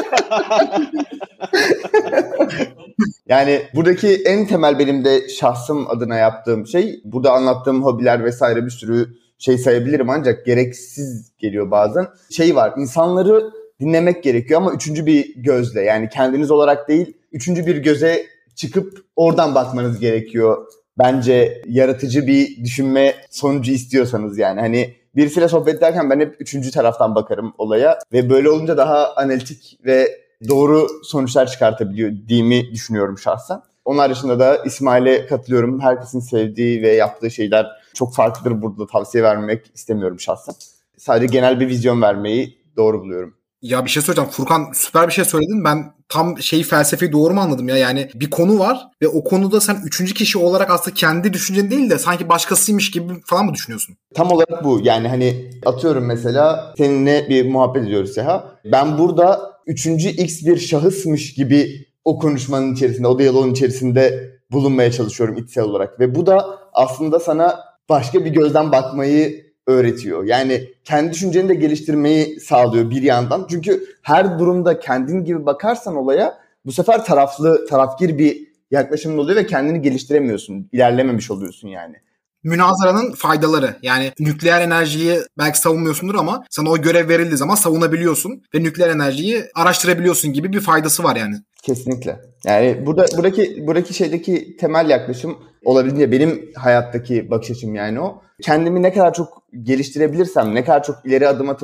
Yani buradaki en temel benim de şahsım adına yaptığım şey, burada anlattığım hobiler vesaire bir sürü şey sayabilirim ancak gereksiz geliyor bazen. Şey var, insanları dinlemek gerekiyor ama üçüncü bir gözle, yani kendiniz olarak değil, üçüncü bir göze çıkıp oradan bakmanız gerekiyor. Bence yaratıcı bir düşünme sonucu istiyorsanız yani. Hani birisiyle sohbet ederken ben hep üçüncü taraftan bakarım olaya ve böyle olunca daha analitik ve doğru sonuçlar çıkartabiliyor diye düşünüyorum şahsen. Onun dışında da İsmail'e katılıyorum. Herkesin sevdiği ve yaptığı şeyler çok farklıdır. Burada tavsiye vermek istemiyorum şahsen. Sadece genel bir vizyon vermeyi doğru buluyorum. Ya bir şey söyleyeceğim. Furkan süper bir şey söyledin. Ben tam şeyi, felsefeyi doğru mu anladım ya? Yani bir konu var ve o konuda sen üçüncü kişi olarak aslında kendi düşüncen değil de sanki başkasıymış gibi falan mı düşünüyorsun? Tam olarak bu. Yani hani atıyorum mesela seninle bir muhabbet ediyoruz Seha. Ben burada üçüncü X bir şahısmış gibi o konuşmanın içerisinde, o diyaloğun içerisinde bulunmaya çalışıyorum içsel olarak. Ve bu da aslında sana başka bir gözden bakmayı öğretiyor. Yani kendi düşünceni de geliştirmeyi sağlıyor bir yandan. Çünkü her durumda kendin gibi bakarsan olaya bu sefer taraflı, tarafgir bir yaklaşımın oluyor ve kendini geliştiremiyorsun. İlerlememiş oluyorsun yani. Münazaranın faydaları. Yani nükleer enerjiyi belki savunmuyorsundur ama sana o görev verildiği zaman savunabiliyorsun ve nükleer enerjiyi araştırabiliyorsun gibi bir faydası var yani. Kesinlikle. Yani burada buradaki buradaki şeydeki temel yaklaşım olabildiğince benim hayattaki bakış açım yani o. Kendimi ne kadar çok geliştirebilirsem, ne kadar çok ileri adım atıp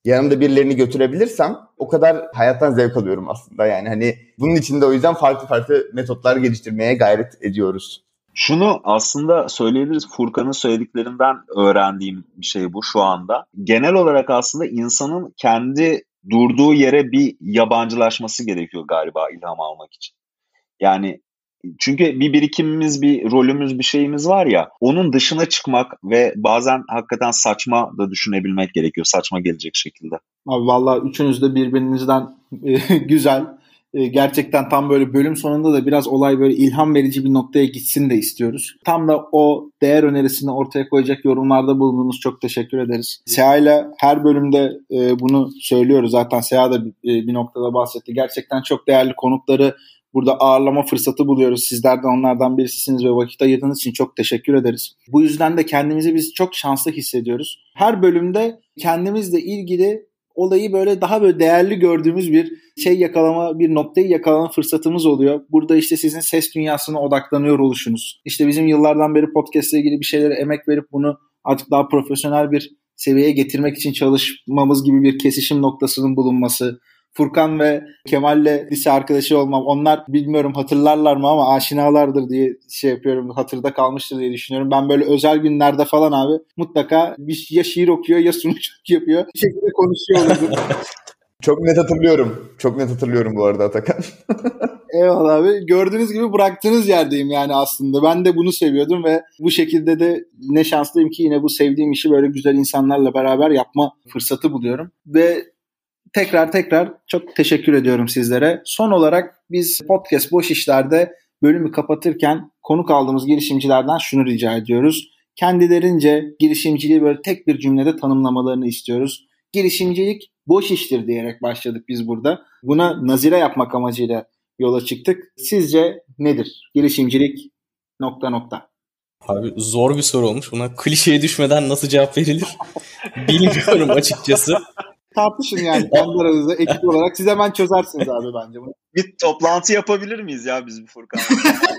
yanımda birilerini götürebilirsem o kadar hayattan zevk alıyorum aslında. Yani hani bunun için de o yüzden farklı farklı metotlar geliştirmeye gayret ediyoruz. Şunu aslında söyleyebiliriz. Furkan'ın söylediklerinden öğrendiğim bir şey bu şu anda. Genel olarak aslında insanın kendi durduğu yere bir yabancılaşması gerekiyor galiba ilham almak için. Yani çünkü bir birikimimiz, bir rolümüz, bir şeyimiz var ya, onun dışına çıkmak ve bazen hakikaten saçma da düşünebilmek gerekiyor. Saçma gelecek şekilde. Abi vallahi üçünüz de birbirinizden e, güzel. E, gerçekten tam böyle bölüm sonunda da biraz olay böyle ilham verici bir noktaya gitsin de istiyoruz. Tam da o değer önerisini ortaya koyacak yorumlarda bulundunuz. Çok teşekkür ederiz. Seha ile her bölümde e, bunu söylüyoruz. Zaten Seha da bir, e, bir noktada bahsetti. Gerçekten çok değerli konukları burada ağırlama fırsatı buluyoruz. Sizler de onlardan birisisiniz ve vakit ayırdığınız için çok teşekkür ederiz. Bu yüzden de kendimizi biz çok şanslı hissediyoruz. Her bölümde kendimizle ilgili olayı böyle daha böyle değerli gördüğümüz bir şey yakalama, bir noktayı yakalama fırsatımız oluyor. Burada işte sizin ses dünyasına odaklanıyor oluşunuz. İşte bizim yıllardan beri podcast'le ilgili bir şeylere emek verip bunu artık daha profesyonel bir seviyeye getirmek için çalışmamız gibi bir kesişim noktasının bulunması. Furkan ve Kemal'le lise arkadaşı olmam. Onlar bilmiyorum hatırlarlar mı ama aşinalardır diye şey yapıyorum. Hatırda kalmıştır diye düşünüyorum. Ben böyle özel günlerde falan abi mutlaka bir, ya şiir okuyor ya sunuculuk yapıyor. Bir şekilde konuşuyor olurdum. Çok net hatırlıyorum. Çok net hatırlıyorum bu arada Atakan. Eyvallah abi. Gördüğünüz gibi bıraktığınız yerdeyim yani aslında. Ben de bunu seviyordum ve bu şekilde de ne şanslıyım ki yine bu sevdiğim işi böyle güzel insanlarla beraber yapma fırsatı buluyorum. Ve tekrar tekrar çok teşekkür ediyorum sizlere. Son olarak biz Podcast Boş İşler'de bölümü kapatırken konuk aldığımız girişimcilerden şunu rica ediyoruz. Kendilerince girişimciliği böyle tek bir cümlede tanımlamalarını istiyoruz. Girişimcilik boş iştir diyerek başladık biz burada. Buna nazire yapmak amacıyla yola çıktık. Sizce nedir? Girişimcilik nokta nokta. Abi zor bir soru olmuş. Buna klişeye düşmeden nasıl cevap verilir bilmiyorum açıkçası. Tartışın yani kendi aranızda ekip olarak. Siz hemen çözersiniz abi bence bunu. Bir toplantı yapabilir miyiz ya biz bu Furkan'la?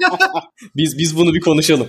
biz biz bunu bir konuşalım.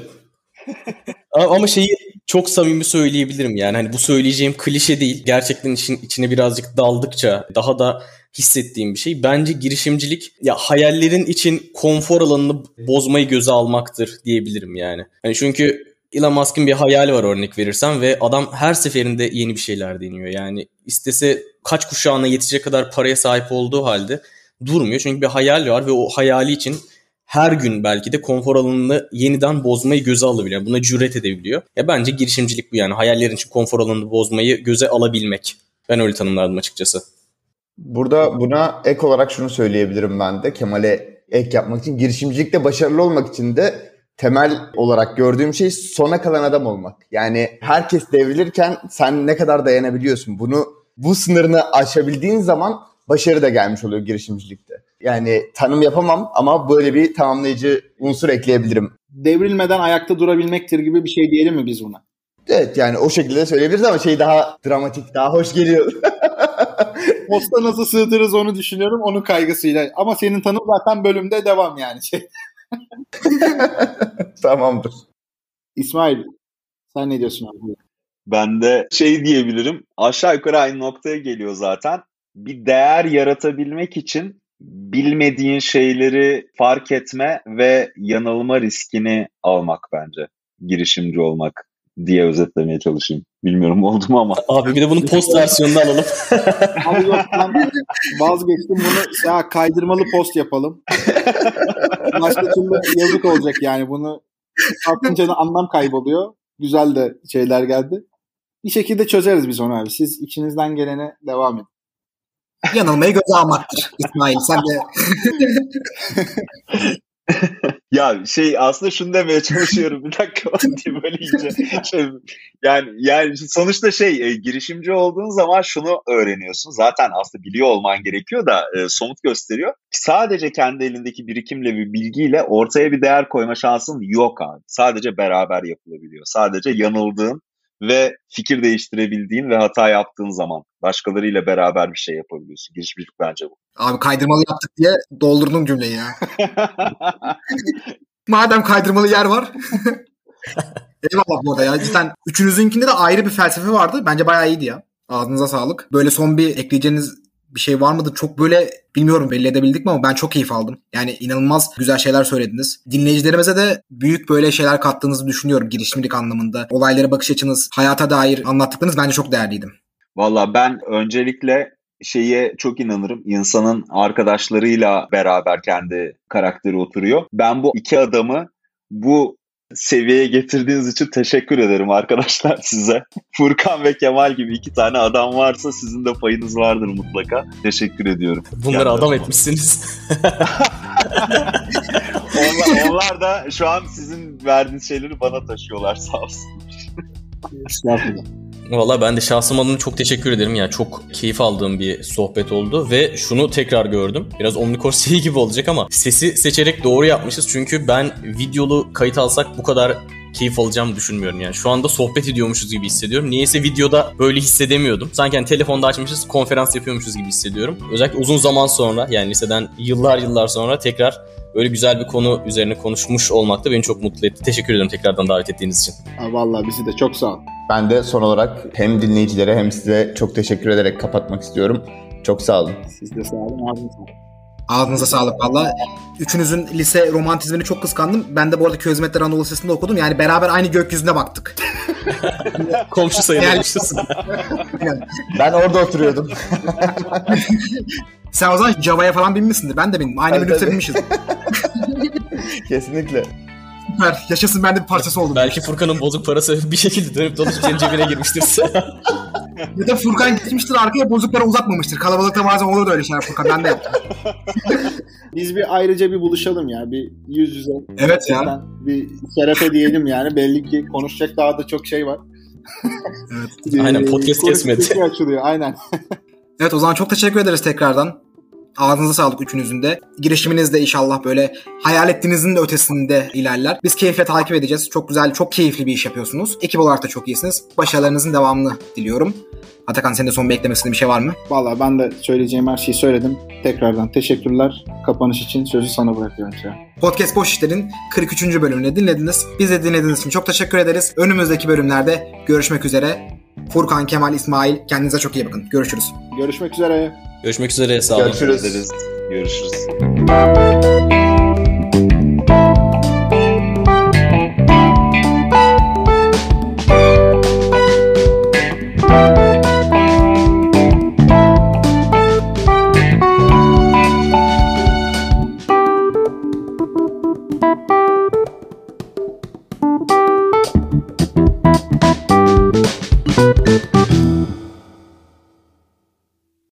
Ama şeyi çok samimi söyleyebilirim yani hani bu söyleyeceğim klişe değil. Gerçekten işin içine birazcık daldıkça daha da hissettiğim bir şey. Bence girişimcilik ya hayallerin için konfor alanını bozmayı göze almaktır diyebilirim yani. Hani çünkü Elon Musk'ın bir hayali var örnek verirsem ve adam her seferinde yeni bir şeyler deniyor. Yani istese kaç kuşağına yetecek kadar paraya sahip olduğu halde durmuyor. Çünkü bir hayal var ve o hayali için her gün belki de konfor alanını yeniden bozmayı göze alabiliyor. Buna cüret edebiliyor. Ya bence girişimcilik bu yani. Hayallerin için konfor alanını bozmayı göze alabilmek. Ben öyle tanımladım açıkçası. Burada buna ek olarak şunu söyleyebilirim ben de. Kemal'e ek yapmak için. Girişimcilikte başarılı olmak için de temel olarak gördüğüm şey sona kalan adam olmak. Yani herkes devrilirken sen ne kadar dayanabiliyorsun? Bunu bu sınırını aşabildiğin zaman başarı da gelmiş oluyor girişimcilikte. Yani tanım yapamam ama böyle bir tamamlayıcı unsur ekleyebilirim. Devrilmeden ayakta durabilmektir gibi bir şey diyelim mi biz buna? Evet yani o şekilde de söyleyebiliriz ama şey daha dramatik, daha hoş geliyor. Posta nasıl sığdırırız onu düşünüyorum onun kaygısıyla. Ama senin tanım zaten bölümde devam yani. Şey. Tamamdır. İsmail sen ne diyorsun abi? Ben de şey diyebilirim. Aşağı yukarı aynı noktaya geliyor zaten. Bir değer yaratabilmek için bilmediğin şeyleri fark etme ve yanılma riskini almak bence. Girişimci olmak diye özetlemeye çalışayım. Bilmiyorum oldu mu ama. Abi bir de bunun post versiyonunu alalım. Abi yok ben vazgeçtim bunu ya kaydırmalı post yapalım. Başka türlü yazık olacak yani bunu atınca da anlam kayboluyor. Güzel de şeyler geldi. Bir şekilde çözeriz biz onu abi. Siz içinizden gelene devam edin. Yanılmayı göze almaktır İsmail. Sen de Ya şey aslında şunu demeye çalışıyorum bir dakika diye böyle iyice şey, yani yani sonuçta şey e, girişimci olduğun zaman şunu öğreniyorsun zaten aslında biliyor olman gerekiyor da e, somut gösteriyor. Sadece kendi elindeki birikimle bir bilgiyle ortaya bir değer koyma şansın yok abi. Sadece beraber yapılabiliyor. Sadece yanıldığın ve fikir değiştirebildiğin ve hata yaptığın zaman başkalarıyla beraber bir şey yapabiliyorsun. Girişimcilik bence bu. abi kaydırmalı yaptık diye doldurdum cümleyi ya. Madem kaydırmalı yer var. Eyvallah bu arada ya. Cidden üçünüzünkinde de ayrı bir felsefe vardı. Bence bayağı iyiydi ya. Ağzınıza sağlık. Böyle son bir ekleyeceğiniz bir şey var mıdır? Çok böyle bilmiyorum belli edebildik mi ama ben çok keyif aldım. Yani inanılmaz güzel şeyler söylediniz. Dinleyicilerimize de büyük böyle şeyler kattığınızı düşünüyorum girişimcilik anlamında. Olaylara bakış açınız, hayata dair anlattıklarınız bence çok değerliydi. Valla ben öncelikle şeye çok inanırım. İnsanın arkadaşlarıyla beraber kendi karakteri oturuyor. Ben bu iki adamı bu seviyeye getirdiğiniz için teşekkür ederim arkadaşlar size. Furkan ve Kemal gibi iki tane adam varsa sizin de payınız vardır mutlaka. Teşekkür ediyorum. Bunları adam etmişsiniz. onlar, onlar da şu an sizin verdiğiniz şeyleri bana taşıyorlar sağ olsun. Estağfurullah. Valla ben de şahsım adına çok teşekkür ederim. Yani çok keyif aldığım bir sohbet oldu ve şunu tekrar gördüm. Biraz Omnicourse şey gibi olacak ama sesi seçerek doğru yapmışız. Çünkü ben videolu kayıt alsak bu kadar keyif alacağımı düşünmüyorum. Yani şu anda sohbet ediyormuşuz gibi hissediyorum. Niyeyse videoda böyle hissedemiyordum. Sanki hani telefonda açmışız, konferans yapıyormuşuz gibi hissediyorum. Özellikle uzun zaman sonra, yani liseden yıllar yıllar sonra tekrar böyle güzel bir konu üzerine konuşmuş olmak da beni çok mutlu etti. Teşekkür ederim tekrardan davet ettiğiniz için. Ha, vallahi bizi de çok sağ ol. Ben de son olarak hem dinleyicilere hem size çok teşekkür ederek kapatmak istiyorum. Çok sağ olun. Siz de sağ olun. Ağzınıza sağlık. Ağzınıza sağlık valla. Üçünüzün lise romantizmini çok kıskandım. Ben de bu arada Köy Hizmetleri Anadolu Lisesi'nde okudum. Yani beraber aynı gökyüzüne baktık. Komşu sayılmışız. Yani, Ben orada oturuyordum. sen o zaman Java'ya falan binmişsindir. Ben de bindim. Aynı Tabii, minibüse tabii. binmişiz. Kesinlikle. Süper. Yaşasın, ben de bir parçası oldum. Belki Furkan'ın bozuk parası bir şekilde dönüp dolaşıp senin cebine girmiştir. Ya da Furkan gitmiştir arkaya, bozuk para uzatmamıştır. Kalabalıkta bazen olur da öyle şeyler Furkan. Ben de yaptım. Biz bir ayrıca bir buluşalım ya. Bir yüz yüze. Evet ya. Bir şerefe diyelim yani. Belli ki konuşacak daha da çok şey var. Evet. Aynen, podcast kesmedi. Açılıyor, aynen. Evet, o zaman çok teşekkür ederiz tekrardan. Ağzınıza sağlık üçünüzün de. Girişiminiz de inşallah böyle hayal ettiğinizin de ötesinde ilerler. Biz keyifle takip edeceğiz. Çok güzel, çok keyifli bir iş yapıyorsunuz. Ekip olarak da çok iyisiniz. Başarılarınızın devamını diliyorum. Atakan, senin de son bir eklemesinde bir şey var mı? Vallahi ben de söyleyeceğim her şeyi söyledim. Tekrardan teşekkürler. Kapanış için sözü sana bırakıyorum şu an. Podcast Boş İşler'in kırk üçüncü bölümünü dinlediniz. Bizi dinlediğiniz için çok teşekkür ederiz. Önümüzdeki bölümlerde görüşmek üzere. Furkan, Kemal, İsmail, kendinize çok iyi bakın. Görüşürüz. Görüşmek üzere. Görüşmek üzere. Sağ olun. Görüşürüz. Görüşürüz. Görüşürüz.